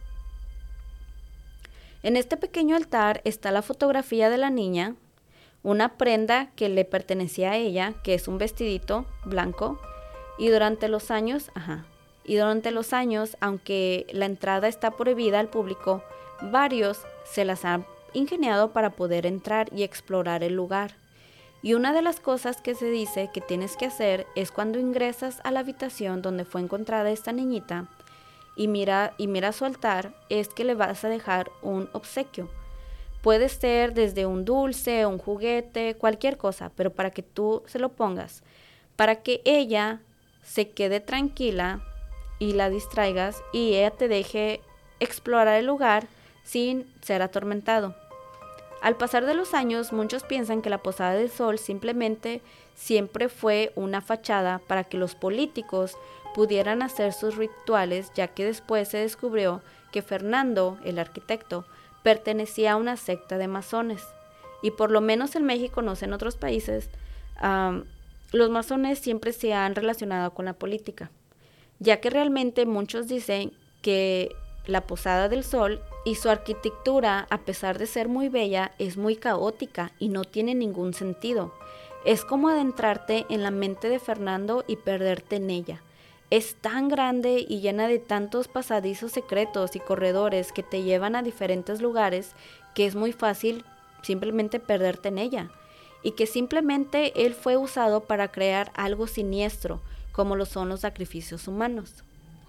En este pequeño altar está la fotografía de la niña, una prenda que le pertenecía a ella, que es un vestidito blanco, y durante los años, ajá, y durante los años, aunque la entrada está prohibida al público, varios se las han ingeniado para poder entrar y explorar el lugar. Y una de las cosas que se dice que tienes que hacer es cuando ingresas a la habitación donde fue encontrada esta niñita, y mira, y mira su altar, es que le vas a dejar un obsequio. Puede ser desde un dulce, un juguete, cualquier cosa, pero para que tú se lo pongas, para que ella se quede tranquila y la distraigas y ella te deje explorar el lugar sin ser atormentado. Al pasar de los años, muchos piensan que la Posada del Sol simplemente siempre fue una fachada para que los políticos pudieran hacer sus rituales, ya que después se descubrió que Fernando, el arquitecto, pertenecía a una secta de masones. Y por lo menos en México, no sé en otros países, um, los masones siempre se han relacionado con la política, ya que realmente muchos dicen que la Posada del Sol y su arquitectura, a pesar de ser muy bella, es muy caótica y no tiene ningún sentido. Es como adentrarte en la mente de Fernando y perderte en ella. Es tan grande y llena de tantos pasadizos secretos y corredores que te llevan a diferentes lugares que es muy fácil simplemente perderte en ella. Y que simplemente él fue usado para crear algo siniestro, como lo son los sacrificios humanos.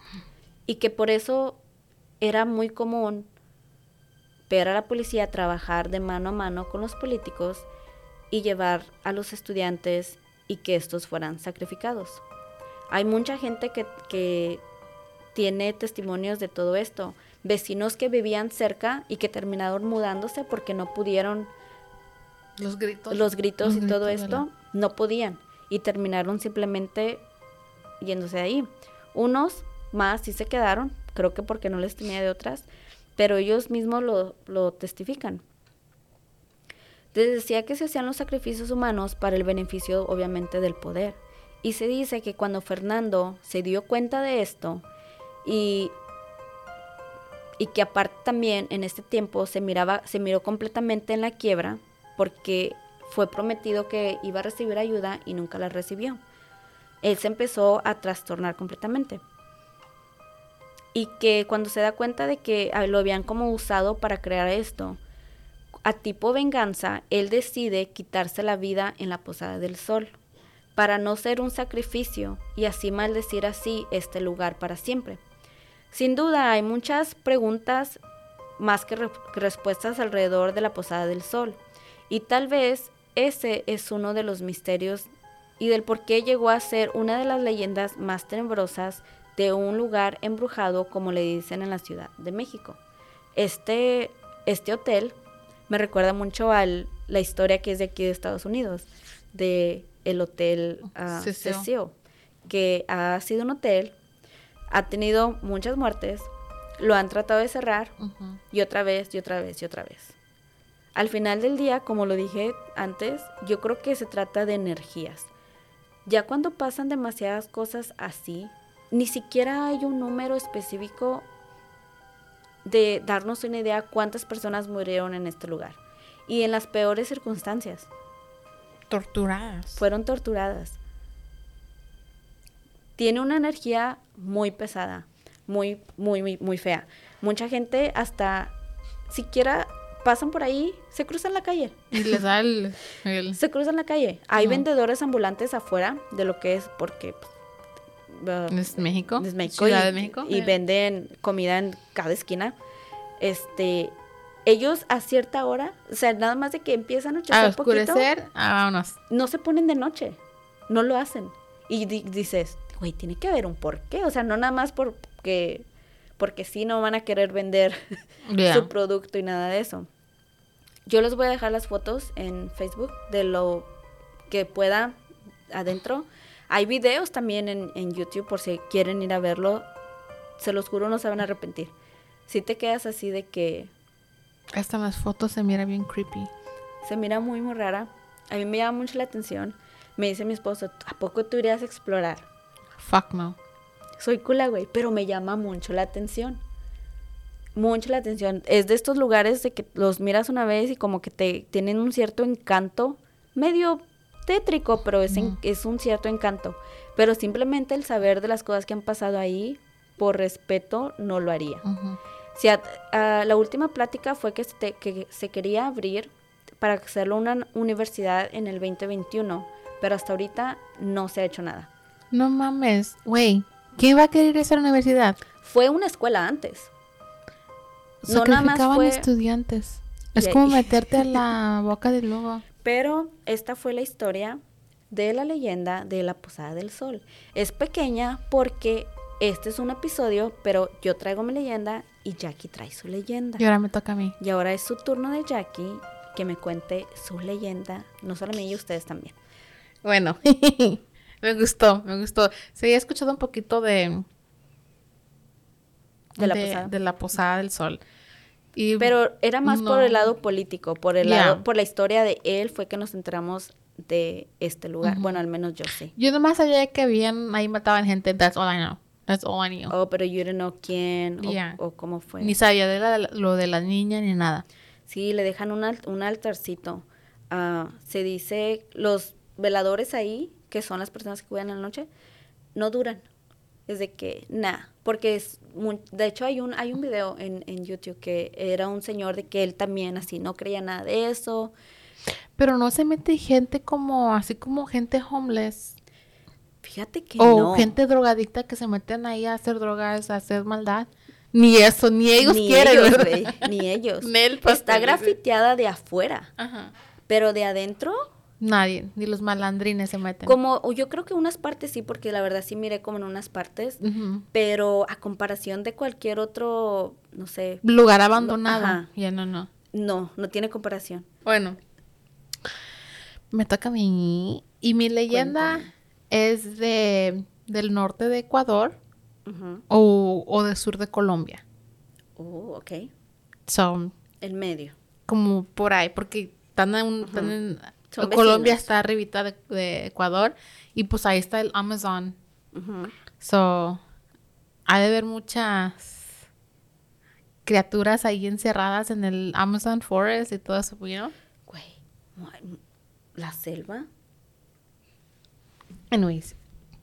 Y que por eso era muy común ver a la policía trabajar de mano a mano con los políticos y llevar a los estudiantes y que estos fueran sacrificados. Hay mucha gente que, que tiene testimonios de todo esto. Vecinos que vivían cerca y que terminaron mudándose porque no pudieron. Los gritos. Los gritos los y gritos todo esto, no podían. Y terminaron simplemente yéndose de ahí. Unos más sí se quedaron, creo que porque no les tenía de otras, pero ellos mismos lo, lo testifican. Les decía que se hacían los sacrificios humanos para el beneficio, obviamente, del poder. Y se dice que cuando Fernando se dio cuenta de esto y, y que aparte también en este tiempo se miraba, se miró completamente en la quiebra porque fue prometido que iba a recibir ayuda y nunca la recibió. Él se empezó a trastornar completamente. Y que cuando se da cuenta de que lo habían como usado para crear esto, a tipo venganza, él decide quitarse la vida en la Posada del Sol, para no ser un sacrificio y así maldecir así este lugar para siempre. Sin duda hay muchas preguntas más que, re- que respuestas alrededor de la Posada del Sol, y tal vez ese es uno de los misterios y del por qué llegó a ser una de las leyendas más tenebrosas de un lugar embrujado, como le dicen en la Ciudad de México. Este, este hotel me recuerda mucho a la historia que es de aquí de Estados Unidos, de el Hotel uh, Cecil, que ha sido un hotel, ha tenido muchas muertes, lo han tratado de cerrar uh-huh. y otra vez, y otra vez, y otra vez. Al final del día, como lo dije antes, yo creo que se trata de energías. Ya cuando pasan demasiadas cosas así, ni siquiera hay un número específico de darnos una idea cuántas personas murieron en este lugar. Y en las peores circunstancias. Torturadas. Fueron torturadas. Tiene una energía muy pesada, muy, muy, muy, muy fea. Mucha gente hasta siquiera pasan por ahí, se cruzan la calle. Y les da el... el... Se cruzan la calle. Hay uh-huh. vendedores ambulantes afuera de lo que es porque... Uh, ¿Es México? Es México. Ciudad y, de México. Y eh. venden comida en cada esquina. Este... Ellos a cierta hora, o sea, nada más de que empiezan a a oscurecer, ah, vámonos. No se ponen de noche, no lo hacen. Y di- dices, güey, tiene que haber un porqué, o sea, no nada más porque, porque sí no van a querer vender yeah. su producto y nada de eso. Yo les voy a dejar las fotos en Facebook de lo que pueda adentro. Hay videos también en, en YouTube por si quieren ir a verlo. Se los juro, no se van a arrepentir. Si te quedas así de que... Hasta las fotos se mira bien creepy. Se mira muy, muy rara. A mí me llama mucho la atención. Me dice mi esposo, ¿a poco tú irías a explorar? Fuck no. Soy cula, güey, pero me llama mucho la atención. Mucho la atención. Es de estos lugares de que los miras una vez y como que te tienen un cierto encanto. Medio tétrico, pero es, en, mm. es un cierto encanto. Pero simplemente el saber de las cosas que han pasado ahí, por respeto, no lo haría. Uh-huh. Si a, a, la última plática fue que se, que se quería abrir para hacerlo una universidad en el veinte veintiuno, pero hasta ahorita no se ha hecho nada. No mames, güey, ¿quién va a querer esa universidad? Fue una escuela antes. No nada más fue estudiantes. Es como meterte a la boca del lobo. Pero esta fue la historia de la leyenda de la Posada del Sol. Es pequeña porque este es un episodio, pero yo traigo mi leyenda y Jackie trae su leyenda. Y ahora me toca a mí. Y ahora es su turno de Jackie que me cuente su leyenda, no solo a mí y ustedes también. Bueno, me gustó, me gustó. Se había escuchado un poquito de... De la de, posada. De la Posada del Sol. Y pero era más no. por el lado político, por el yeah. lado, por la historia de él fue que nos enteramos de este lugar. Uh-huh. Bueno, al menos yo sí. Yo nomás sabía que habían, ahí mataban gente, that's all I know. That's all I knew. Oh, pero you didn't know quién yeah. o, o cómo fue. Ni sabía de la, lo de la niña ni nada. Sí, le dejan un, alt, un altarcito. Uh, se dice, los veladores ahí, que son las personas que cuidan en la noche, no duran. Es de que, nada, porque es muy, de hecho hay un hay un video en, en YouTube que era un señor de que él también así no creía nada de eso. Pero no se mete gente como, así como gente homeless. Fíjate que o no. O gente drogadicta que se meten ahí a hacer drogas, a hacer maldad. Ni eso, ni ellos ni quieren. Ellos, güey, ni ellos. Nel Está grafiteada de afuera. Ajá. Pero de adentro... Nadie, ni los malandrines se meten. Como, yo creo que unas partes sí, porque la verdad sí miré como en unas partes, uh-huh. pero a comparación de cualquier otro, no sé... Lugar abandonado. Ajá. Ya no, no. No, no tiene comparación. Bueno, me toca a mí. Y mi leyenda Cuéntame. es de del norte de Ecuador uh-huh. o, o del sur de Colombia. Oh, ok. So, el medio. Como por ahí, porque están en... Uh-huh. Están en Colombia está arribita de, de Ecuador y pues ahí está el Amazon. Uh-huh. So, ha de haber muchas criaturas ahí encerradas en el Amazon Forest y todo eso, you know? Güey, ¿la selva? Anyways,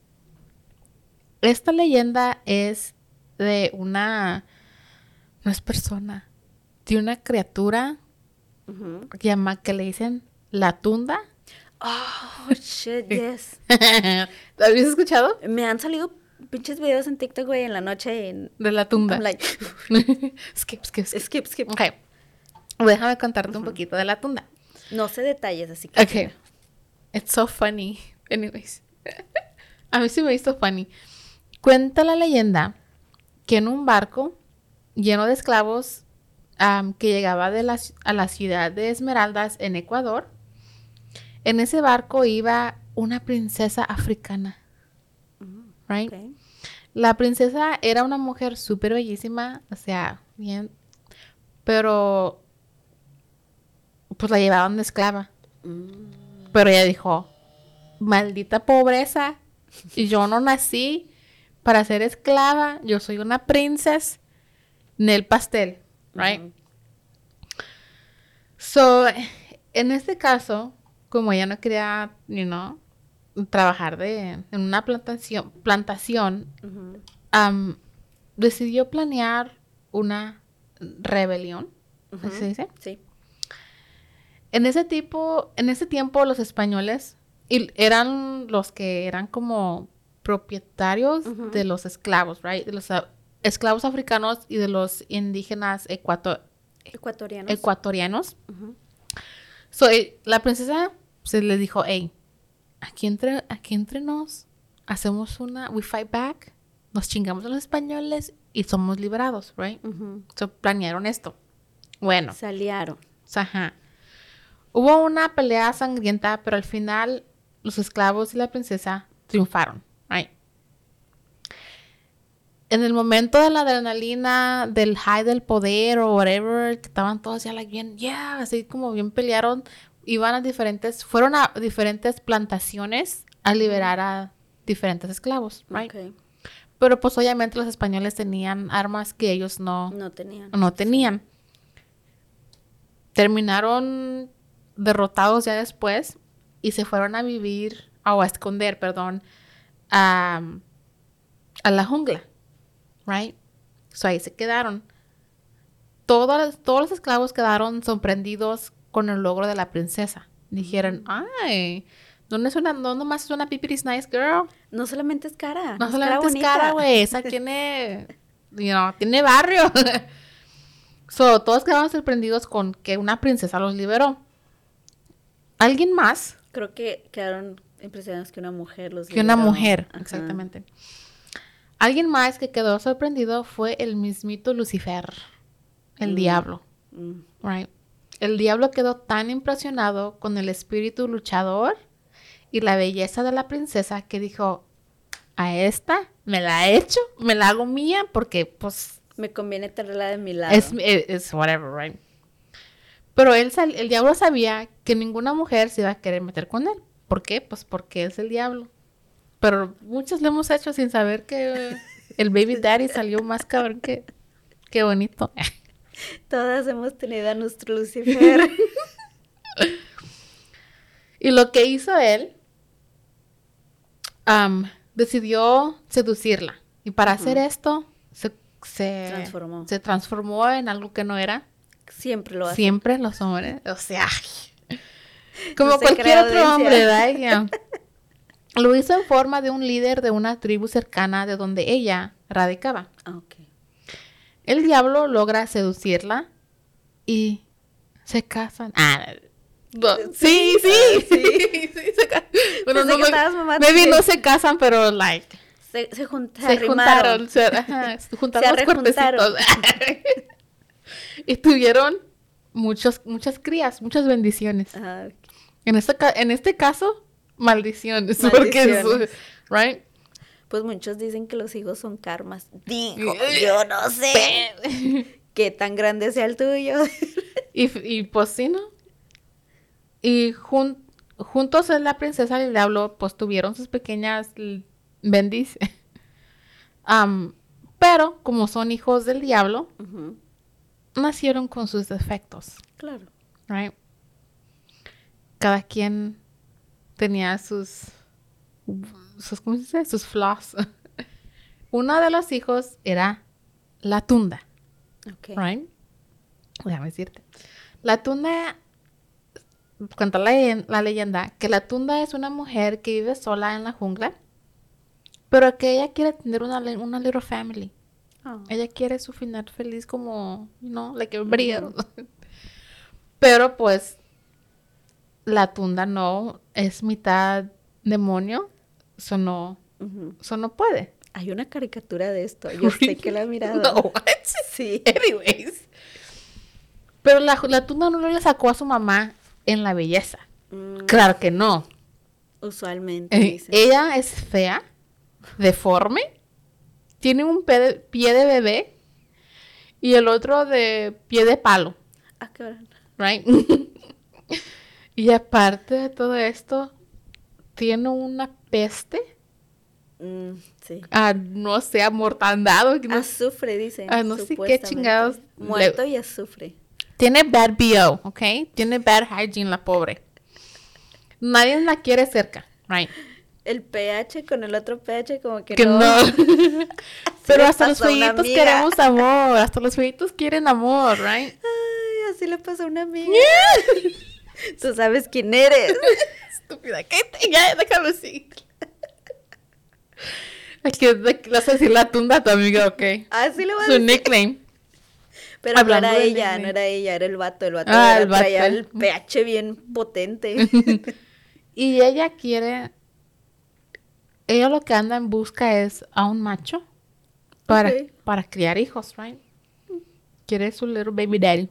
esta leyenda es de una, no es persona, de una criatura uh-huh. que, llama, que le dicen la tunda. Oh, shit, yes. ¿Lo habías escuchado? Me han salido pinches videos en TikTok, güey, en la noche. En... De la tunda. I'm like... skip, skip, skip. Skip, skip. Ok. Déjame contarte uh-huh. un poquito de la tunda. No sé detalles, así que... Ok. It's so funny. Anyways. A mí sí me hizo funny. Cuenta la leyenda que en un barco lleno de esclavos um, que llegaba de la, a la ciudad de Esmeraldas en Ecuador, en ese barco iba una princesa africana. Mm. right? Ok. La princesa era una mujer súper bellísima, o sea, bien, pero pues la llevaban de esclava. Mm. Pero ella dijo, maldita pobreza, yo no nací para ser esclava, yo soy una princesa Nel pastel, right? Ujú. So, en este caso, como ella no quería, you know, trabajar de, en una plantación, plantación Ujú. um, decidió planear una rebelión, ¿así Ujú. se dice? Sí. En ese tipo, en ese tiempo los españoles y eran los que eran como propietarios Ujú. de los esclavos, right? De los uh, esclavos africanos y de los indígenas ecuato- Ecuatorianos. ecuatorianos. Ujú. So, eh, la princesa se le dijo, hey, aquí entre, aquí entre nos hacemos una, we fight back, nos chingamos a los españoles y somos liberados, right? Ujú. So, planearon esto. Bueno, Se aliaron. ajá. Hubo una pelea sangrienta, pero al final los esclavos y la princesa triunfaron, right? En el momento de la adrenalina, del high del poder o whatever, que estaban todos ya like bien, yeah, así como bien pelearon, iban a diferentes, fueron a diferentes plantaciones a liberar a diferentes esclavos, right? Ok. Pero pues obviamente los españoles tenían armas que ellos no, No tenían. no tenían. Terminaron derrotados ya después y se fueron a vivir, o a esconder, perdón, a, a la jungla, right? So ahí se quedaron. Todos, todos los esclavos quedaron sorprendidos con el logro de la princesa. Dijeron, ay, no, no es una, no nomás es una pipiris nice girl. No solamente es cara. No es solamente es bonita. cara, güey. Esa tiene, you know, tiene barrio. So, todos quedaron sorprendidos con que una princesa los liberó. ¿Alguien más? Creo que quedaron impresionados que una mujer los Que una liberó. mujer, Ajá. exactamente. Alguien más que quedó sorprendido fue el mismito Lucifer, el Mm. diablo, Mm. right? El diablo quedó tan impresionado con el espíritu luchador y la belleza de la princesa que dijo, a esta me la he hecho, me la hago mía porque pues Me conviene tenerla de mi lado. es, es, es whatever, right? Pero él sal- el diablo sabía que ninguna mujer se iba a querer meter con él. ¿Por qué? Pues porque es el diablo. Pero muchos lo hemos hecho sin saber que el baby daddy salió más cabrón que... Qué bonito. Todas hemos tenido a nuestro Lucifer. Y lo que hizo él, um, decidió seducirla. Y para hacer esto, se, se, Transformó. se transformó en algo que no era. Siempre lo hace. Siempre los hombres, o sea, como No se cualquier crea otro audiencia. hombre, ¿verdad? Ya. Lo hizo en forma de un líder de una tribu cercana de donde ella radicaba. Ah, ok. El diablo logra seducirla y se casan. Ah, no. Sí, sí, Ah, sí, sí, se ca- Bueno, Pensé no, que me- estabas mamando. maybe no se casan, pero like Se, se, jun- se se arrimaron. juntaron, se, ajá, se juntaron Se los arrejuntaron. cuerpecitos. Y tuvieron muchos, muchas crías, muchas bendiciones. Ajá. En este, ca- en este caso, maldiciones. Porque es, Maldiciones. right? Pues muchos dicen que los hijos son karmas. Digo, yo no sé Pe- qué tan grande sea el tuyo. y, y pues sí, ¿no? Y jun- juntos en la princesa y el diablo, pues tuvieron sus pequeñas l- bendiciones. Am, pero, como son hijos del diablo, Ujú. nacieron con sus defectos. Claro. Right? Cada quien tenía sus, sus ¿cómo se dice? Sus flaws. Uno de los hijos era la tunda, Ok. right? Déjame decirte. La tunda, cuenta la, leyen- la leyenda que la tunda es una mujer que vive sola en la jungla, pero que ella quiere tener una, li- una little family. Oh. Ella quiere su final feliz como, you know, like everybody else. Pero pues la tunda no es mitad demonio, eso no, Ujú. eso no puede. Hay una caricatura de esto. Yo sé que la he mirado. No, what? Sí. Anyways. Pero la, la tunda no le sacó a su mamá en la belleza. Mm, Claro que no. usualmente Eh, dicen. ella es fea, deforme. Tiene un pie de, pie de bebé y el otro de pie de palo. Ah, qué bueno. Right? Y aparte de todo esto, tiene una peste. Mm, sí. Ah, no sé, amortandado. No, Azufre, dicen. ah, no sé qué supuestamente. chingados. Muerto le- y azufre. Tiene bad B O, ¿ok? Tiene bad hygiene la pobre. Nadie la quiere cerca, right? El pH con el otro pH como que, Que no. no. Pero le hasta los pasó a una feítos amiga. queremos amor. Hasta los feítos quieren amor, right? Ay, así le pasó a una amiga. Tú sabes quién eres. Estúpida, ¿qué te? Ya, déjalo así. Aquí le vas a decir la tunda a tu amiga, ok. Así le vas a Su decir. nickname. Pero Hablando no era de ella, nickname. no era ella, era el vato. El vato, Ah, era- el vato. traía el pH bien potente. Y ella quiere. Ella lo que anda en busca es a un macho para, Ok. para criar hijos, right? Quiere su little baby daddy.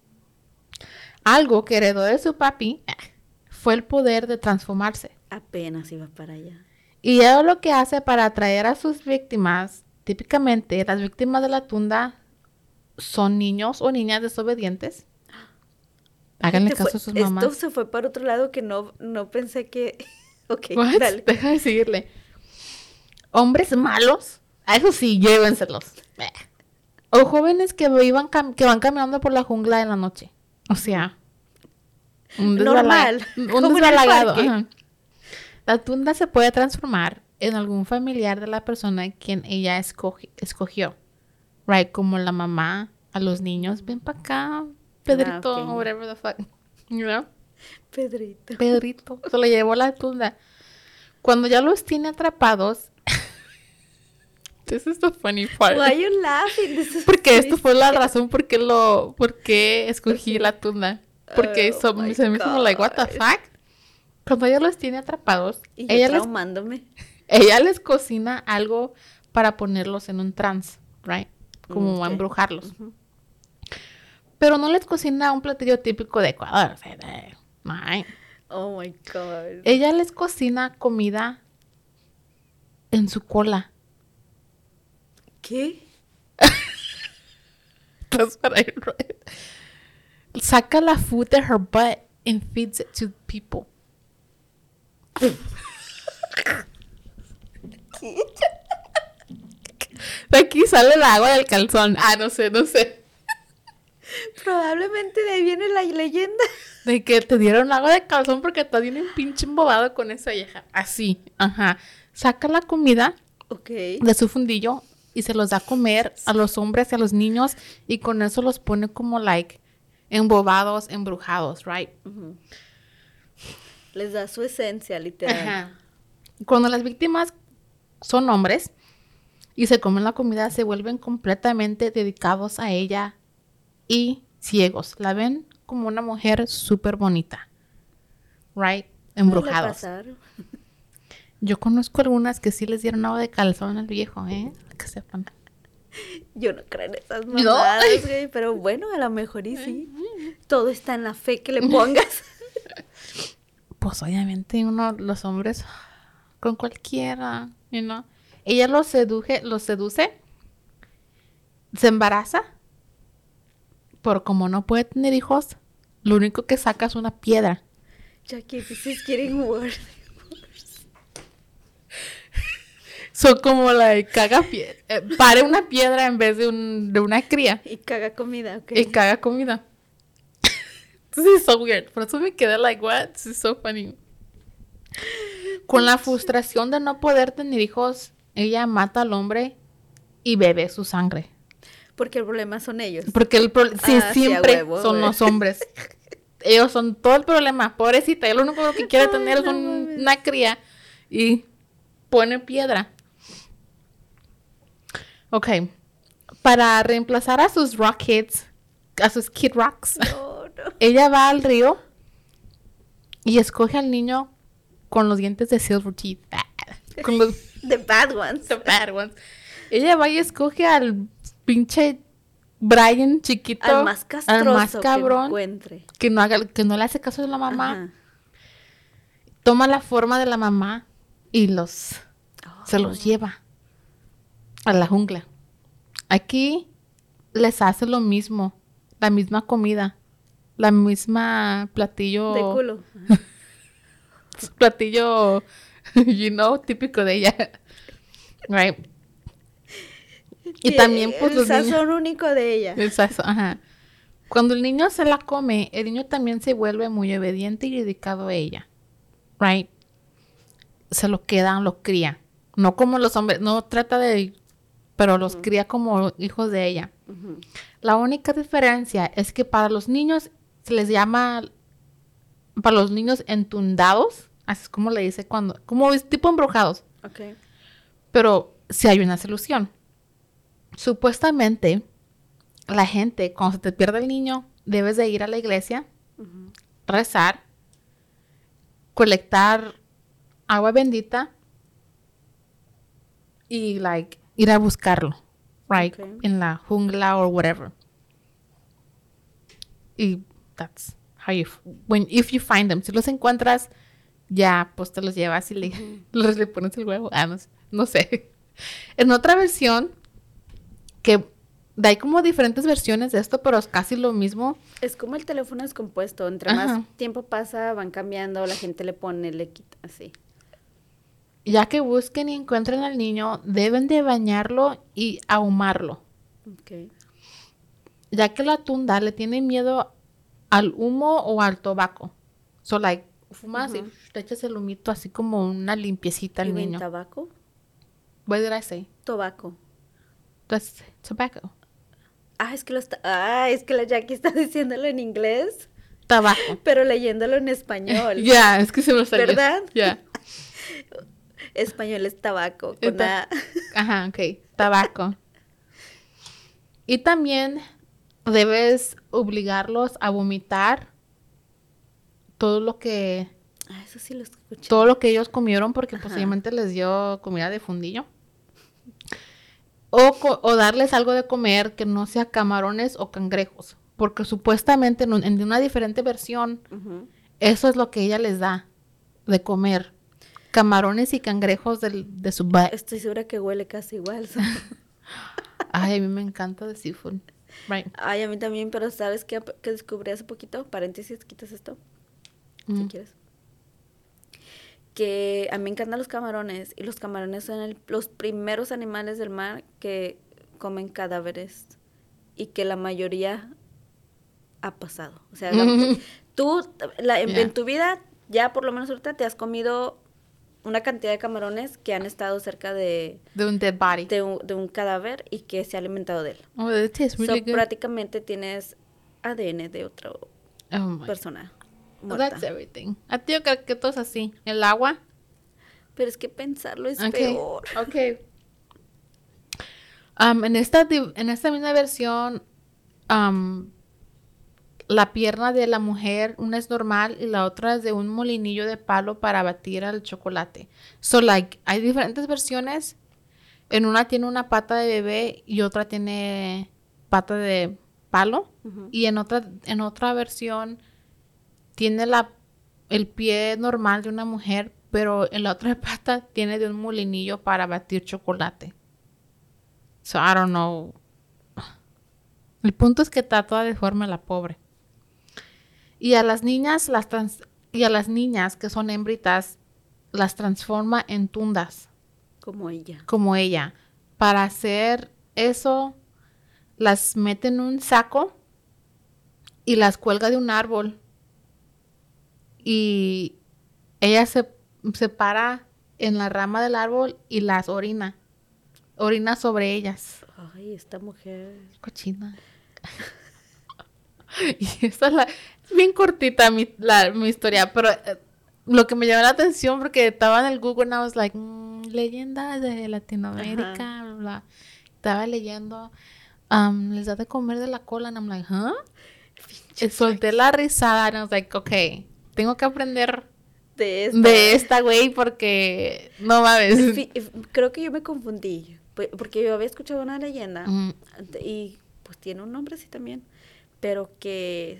Algo que heredó de su papi eh, fue el poder de transformarse. Apenas iba para allá. Y ella lo que hace para atraer a sus víctimas, típicamente las víctimas de la tunda son niños o niñas desobedientes. Háganle Este caso fue- a sus mamás. Esto se fue para otro lado que no, no pensé que... Ok, What? dale. Deja de seguirle. Hombres malos, a eso sí, llévenselos. Eh. O jóvenes que iban cam- que van caminando por la jungla en la noche. O sea, un Normal, desbala- un como en el desbalagado. parque. Ajá. La tunda se puede transformar en algún familiar de la persona quien ella escogi- escogió. Right, como la mamá a los niños, ven para acá, Pedrito, Ah, ok. o whatever the fuck. You know? Pedrito. Pedrito, se lo llevó la tunda. Cuando ya los tiene atrapados. This is the funny part. Why are you laughing? This is Porque very esto fue la sad. razón por qué lo, por qué escogí la tunda. Porque Oh so- my se me hizo como like, what the God. fuck? Cuando ella los tiene atrapados, Y yo ella les, traumándome. ella les cocina algo para ponerlos en un trance, right? Como Mm, ok. embrujarlos. Pero no les cocina un platillo típico de Ecuador. O sea, de- right? Oh my God. Ella les cocina comida en su cola. ¿Qué? That's what I read. Saca la food de her butt and feeds it to people. De aquí sale el agua del calzón. Ah, no sé, no sé. Probablemente de ahí viene la leyenda. De que te dieron agua de calzón porque estás bien un pinche embobado con esa vieja. Así, ajá. Saca la comida Ok. de su fundillo y se los da a comer a los hombres y a los niños y con eso los pone como like embobados, embrujados, right? Les da su esencia, literal. Ajá. Cuando las víctimas son hombres y se comen la comida, se vuelven completamente dedicados a ella y ciegos. La ven como una mujer súper bonita. Right? Le Embrujados. pasaron. Yo conozco algunas que sí les dieron agua de calzón al viejo, ¿eh? Que sepan. Yo no creo en esas No. mamadas, güey. Pero bueno, a lo mejor y sí. Todo está en la fe que le pongas. Pues obviamente uno, los hombres, con cualquiera, you know. Ella los seduje, los seduce, se embaraza, pero como no puede tener hijos, lo único que saca es una piedra. Jackie, this is getting worse. Son como la caga pie- eh, pare una piedra en vez de, un, de una cría Y caga comida, ok. y caga comida. This is so weird. Por eso me quedé like, what? This is so funny. Con la frustración de no poder tener hijos, ella mata al hombre y bebe su sangre. Porque el problema son ellos. Porque el pro- sí, Ah, sí, a siempre huevo, son güey. los hombres. Ellos son todo el problema. Pobrecita, ella lo único que quiere Ay, tener es no un- mames. una cría y pone piedra. Ok. Para reemplazar a sus rock kids, a sus kid rocks, No, no. ella va al río y escoge al niño con los dientes de silver teeth. Con los The bad ones. the bad ones. Ella va y escoge al pinche Brian chiquito. Al más castroso al más que cabrón. encuentre. Que no, haga, que no le hace caso a la mamá. Ajá. Toma la forma de la mamá y los Oh. Se los lleva a la jungla. Aquí les hace lo mismo, la misma comida, la misma platillo. De culo. Platillo, you know, típico de ella. Right. Y también, pues, el los niños- sazón único de ella. El sazón, ajá. Cuando el niño se la come, el niño también se vuelve muy obediente y dedicado a ella. Right. Se lo quedan, lo cría. No como los hombres, no trata de... Pero los uh-huh. cría como hijos de ella. Uh-huh. La única diferencia es que para los niños se les llama... Para los niños entundados, así es como le dice cuando... Como es tipo embrujados. Okay. Pero sí hay una solución. Supuestamente, la gente, cuando se te pierde el niño, debes de ir a la iglesia, uh-huh. rezar, colectar agua bendita y, like, ir a buscarlo, right? Okay. En la jungla or whatever. Y that's how you, when, if you find them. Si los encuentras, ya, pues te los llevas y le, uh-huh. les, le pones el huevo. Ah, no, no sé. En otra versión, que hay como diferentes versiones de esto, pero es casi lo mismo. Es como el teléfono descompuesto. Entre Ajá. más tiempo pasa, van cambiando, la gente le pone, le quita, así. Ya que busquen y encuentren al niño, deben de bañarlo y ahumarlo. Okay. Ya que la tunda le tiene miedo al humo o al tabaco. So, like, fumas uh-huh. y te echas el humito así como una limpiecita al niño. ¿Tabaco? What did I say? Tobacco. That's tobacco. Ah, es que lo está, ah, es que la Jackie está diciéndolo en inglés. Tabaco. Pero leyéndolo en español. Ya, yeah, es que se me salió. ¿Verdad? Ya. Yeah. Español es tabaco. Con Ta- Ajá, ok. Tabaco. Y también debes obligarlos a vomitar todo lo que... Ah, eso sí lo escuché. Todo lo que ellos comieron porque posiblemente les dio comida de fundillo. O, co- o darles algo de comer que no sea camarones o cangrejos. Porque supuestamente en, un, en una diferente versión, uh-huh. eso es lo que ella les da de comer. Camarones y cangrejos del, de su butt. Estoy segura que huele casi igual. ¿So? Ay, a mí me encanta de seafood. Right. Ay, a mí también, pero ¿sabes qué, qué descubrí hace poquito? Paréntesis, quitas esto. Mm. Si quieres. Que a mí me encantan los camarones. Y los camarones son el, los primeros animales del mar que comen cadáveres. Y que la mayoría ha pasado. O sea, la, tú la, en, yeah. en tu vida, ya por lo menos ahorita te has comido una cantidad de camarones que han estado cerca de... De un dead body. De un, de un cadáver y que se ha alimentado de él. Oh, that tastes really so, good. Prácticamente tienes A D N de otra oh persona muerta. Oh, that's everything. A ti yo creo que todo es así. El agua. Pero es que pensarlo es okay. peor. Ok. Um, en, esta, en esta misma versión, um, la pierna de la mujer, una es normal y la otra es de un molinillo de palo para batir al chocolate. So, like, hay diferentes versiones. En una tiene una pata de bebé y otra tiene pata de palo. Uh-huh. Y en otra, en otra versión tiene la, el pie normal de una mujer, pero en la otra pata tiene de un molinillo para batir chocolate. So, I don't know. El punto es que está toda deforme la pobre. Y a las niñas, las trans- y a las niñas que son hembritas, las transforma en tundas. Como ella. Como ella. Para hacer eso, las mete en un saco y las cuelga de un árbol. Y ella se, se para en la rama del árbol y las orina. Orina sobre ellas. Ay, esta mujer. Cochina. Y esa es la... Bien cortita mi, la, mi historia, pero eh, lo que me llamó la atención porque estaba en el Google y I was like, mmm, leyendas de Latinoamérica, bla, bla. Estaba leyendo, um, les da de comer de la cola, and I'm like, huh? Y solté la risada, and I was like, okay, tengo que aprender de esta, de esta güey porque no mames. Creo que yo me confundí, porque yo había escuchado una leyenda mm. y pues tiene un nombre así también, pero que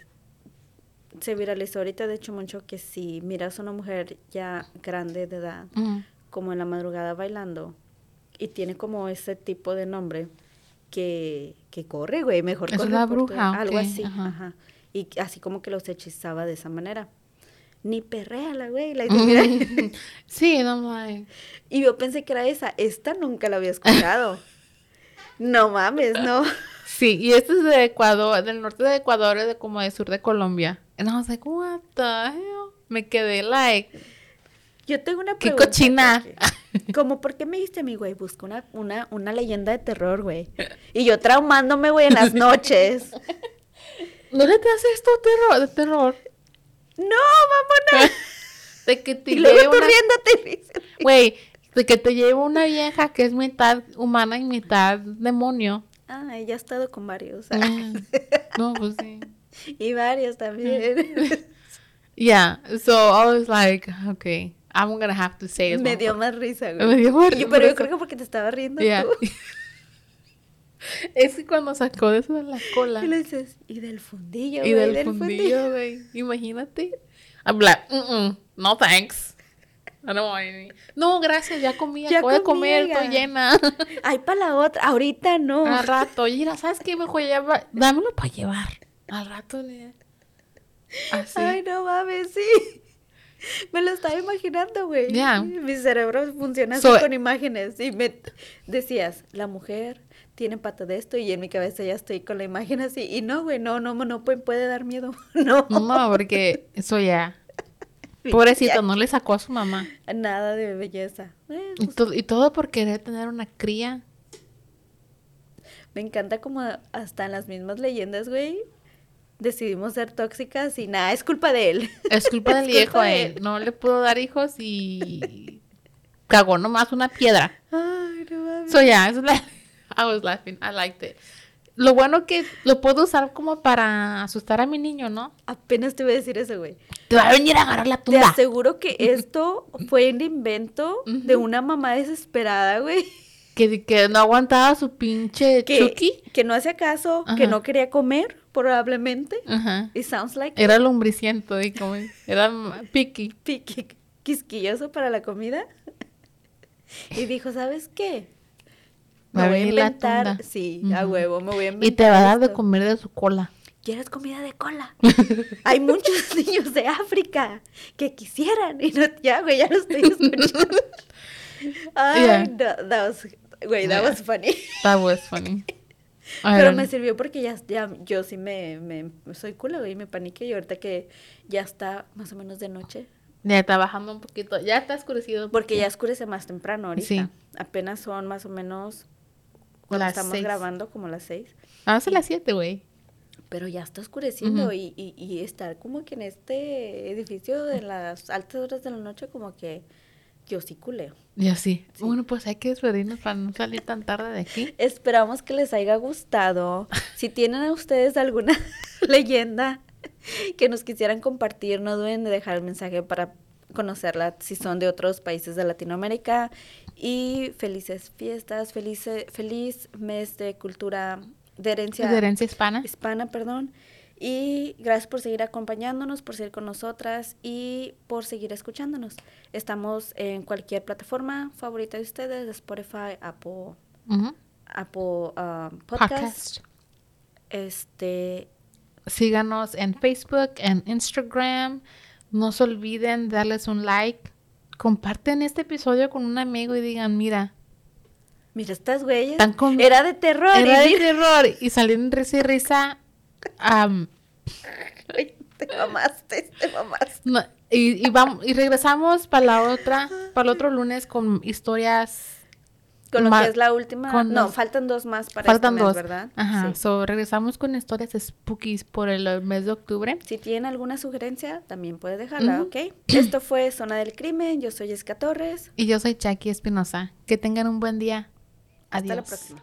se viralizó ahorita, de hecho, mucho, que si miras a una mujer ya grande de edad, mm. como en la madrugada bailando y tiene como ese tipo de nombre que, que corre, güey, mejor ¿Es corre una por todo- bruja? algo Ok, así, ajá. ajá. Y así como que los hechizaba de esa manera. Ni perrea la güey, la mira. Sí, and I'm like, Y yo pensé que era esa, esta nunca la había escuchado. No mames, no. sí, y este es de Ecuador, del norte de Ecuador, y de como del sur de Colombia. And I was like, what the hell? Me quedé like, Yo tengo una qué pregunta. cochina. Jackie. Como, ¿por qué me diste a mí, güey? Busca una, una, una leyenda de terror, güey. Y yo traumándome, güey, en las noches. ¿No le te haces esto terror, de terror? No, mamona. De que te Y luego lleve tú una... riéndote. Güey, de que te lleve una vieja que es mitad humana y mitad demonio. Ah, ella ha estado con varios. Mm. No, pues sí. Y varios también. Yeah, so I was like, okay, I'm gonna have to say it. Me dio más risa, güey. Me dio más Y yo, pero yo risa. creo que porque te estaba riendo Yeah. tú. Es que cuando sacó de eso de la cola. Y le dices, y del fundillo, Y güey, del fundillo, güey. Imagínate. I'm like, mm-mm, no thanks. I don't want any. No, gracias, ya comí, Ya acabo de comí, comer, oiga. estoy llena. Ay, para la otra. Ahorita no. Al rato, oye, mira, ¿sabes qué? Mejor lleva, dámelo para llevar. Al rato, ne- así. Ay, no mames, sí. Me lo estaba imaginando, güey. Ya. Mi cerebro funciona así So- con imágenes. Y me decías, la mujer tiene pata de esto. Y en mi cabeza ya estoy con la imagen así. Y no, güey, no, no, no puede, puede dar miedo. No. No, porque eso ya. Pobrecito, no le sacó a su mamá. Nada de belleza. Eh, Y, pues, to- y todo por querer tener una cría. me encanta como hasta en las mismas leyendas, güey. Decidimos ser tóxicas y nada, es culpa de él. Es culpa del Es viejo, culpa de eh. él. No le pudo dar hijos y cagó nomás una piedra. Ay, no mames. So yeah, it's like, I was laughing. I liked it. Lo bueno que lo puedo usar como para asustar a mi niño, ¿no? Apenas te voy a decir eso, güey. Te va a venir a agarrar la Te tumba. aseguro que esto fue el invento de una mamá desesperada, güey. Que, que no aguantaba su pinche Que, Chucky. que no hacía caso, que Ajá. no quería comer, probablemente. Ajá. It sounds like Era lombriciento y como era picky. piqui- quisquilloso para la comida. Y dijo, ¿sabes qué? Va a Me voy a venir la inventar, tunda. sí, a Ujú. huevo, me voy a inventar Y te va a dar de esto. comer de su cola. ¿Quieres comida de cola? Hay muchos niños de África que quisieran. Y no, ya, güey, ya lo estoy escuchando. Ay, Yeah. no, that was, güey, that Yeah. was funny. That was funny. Pero Ay, me sirvió porque ya, ya yo sí me, me soy culo, güey, me paniqué. Y ahorita que ya está más o menos de noche, Ya está bajando un poquito. Ya está oscurecido. porque ya oscurece más temprano ahorita. Sí. Apenas son más o menos, cuando Las estamos seis. grabando, como las seis. Vamos a las siete, güey. Pero ya está oscureciendo Ujú. y, y, y estar como que en este edificio de las altas horas de la noche, como que yo sí culeo. Ya sí. Bueno, pues hay que despedirnos para no salir tan tarde de aquí. Esperamos que les haya gustado. Si tienen a ustedes alguna leyenda que nos quisieran compartir, no duden de dejar el mensaje para conocerla si son de otros países de Latinoamérica. Y felices fiestas, felice, feliz mes de cultura, de herencia, De herencia hispana. hispana, perdón. Y gracias por seguir acompañándonos, por seguir con nosotras y por seguir escuchándonos. Estamos en cualquier plataforma favorita de ustedes, Spotify, Apple, Ujú. Apple um, Podcast. Podcast. Este, Síganos en Facebook, en Instagram. No se olviden darles un like. Comparten este episodio con un amigo y digan, mira, mira estas güeyes. Están con- Era de terror. era y de mira- terror. Y salieron risa y risa. am, Ay, te mamaste, te mamaste. no, y, y, vamos, y regresamos para la otra, para el otro lunes con historias. Con lo Ma- que es la última. con No, los- faltan dos más para Faltan este mes, dos. ¿verdad? Ajá. Sí. So, regresamos con historias spookies por el mes de octubre. Si tienen alguna sugerencia, también puede dejarla, Ujú. ¿ok? Esto fue Zona del Crimen. Yo soy Jessica Torres. Y yo soy Jackie Espinosa. Que tengan un buen día. Hasta la Adiós. próxima.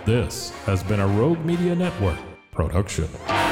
This has been a Rogue Media Network production.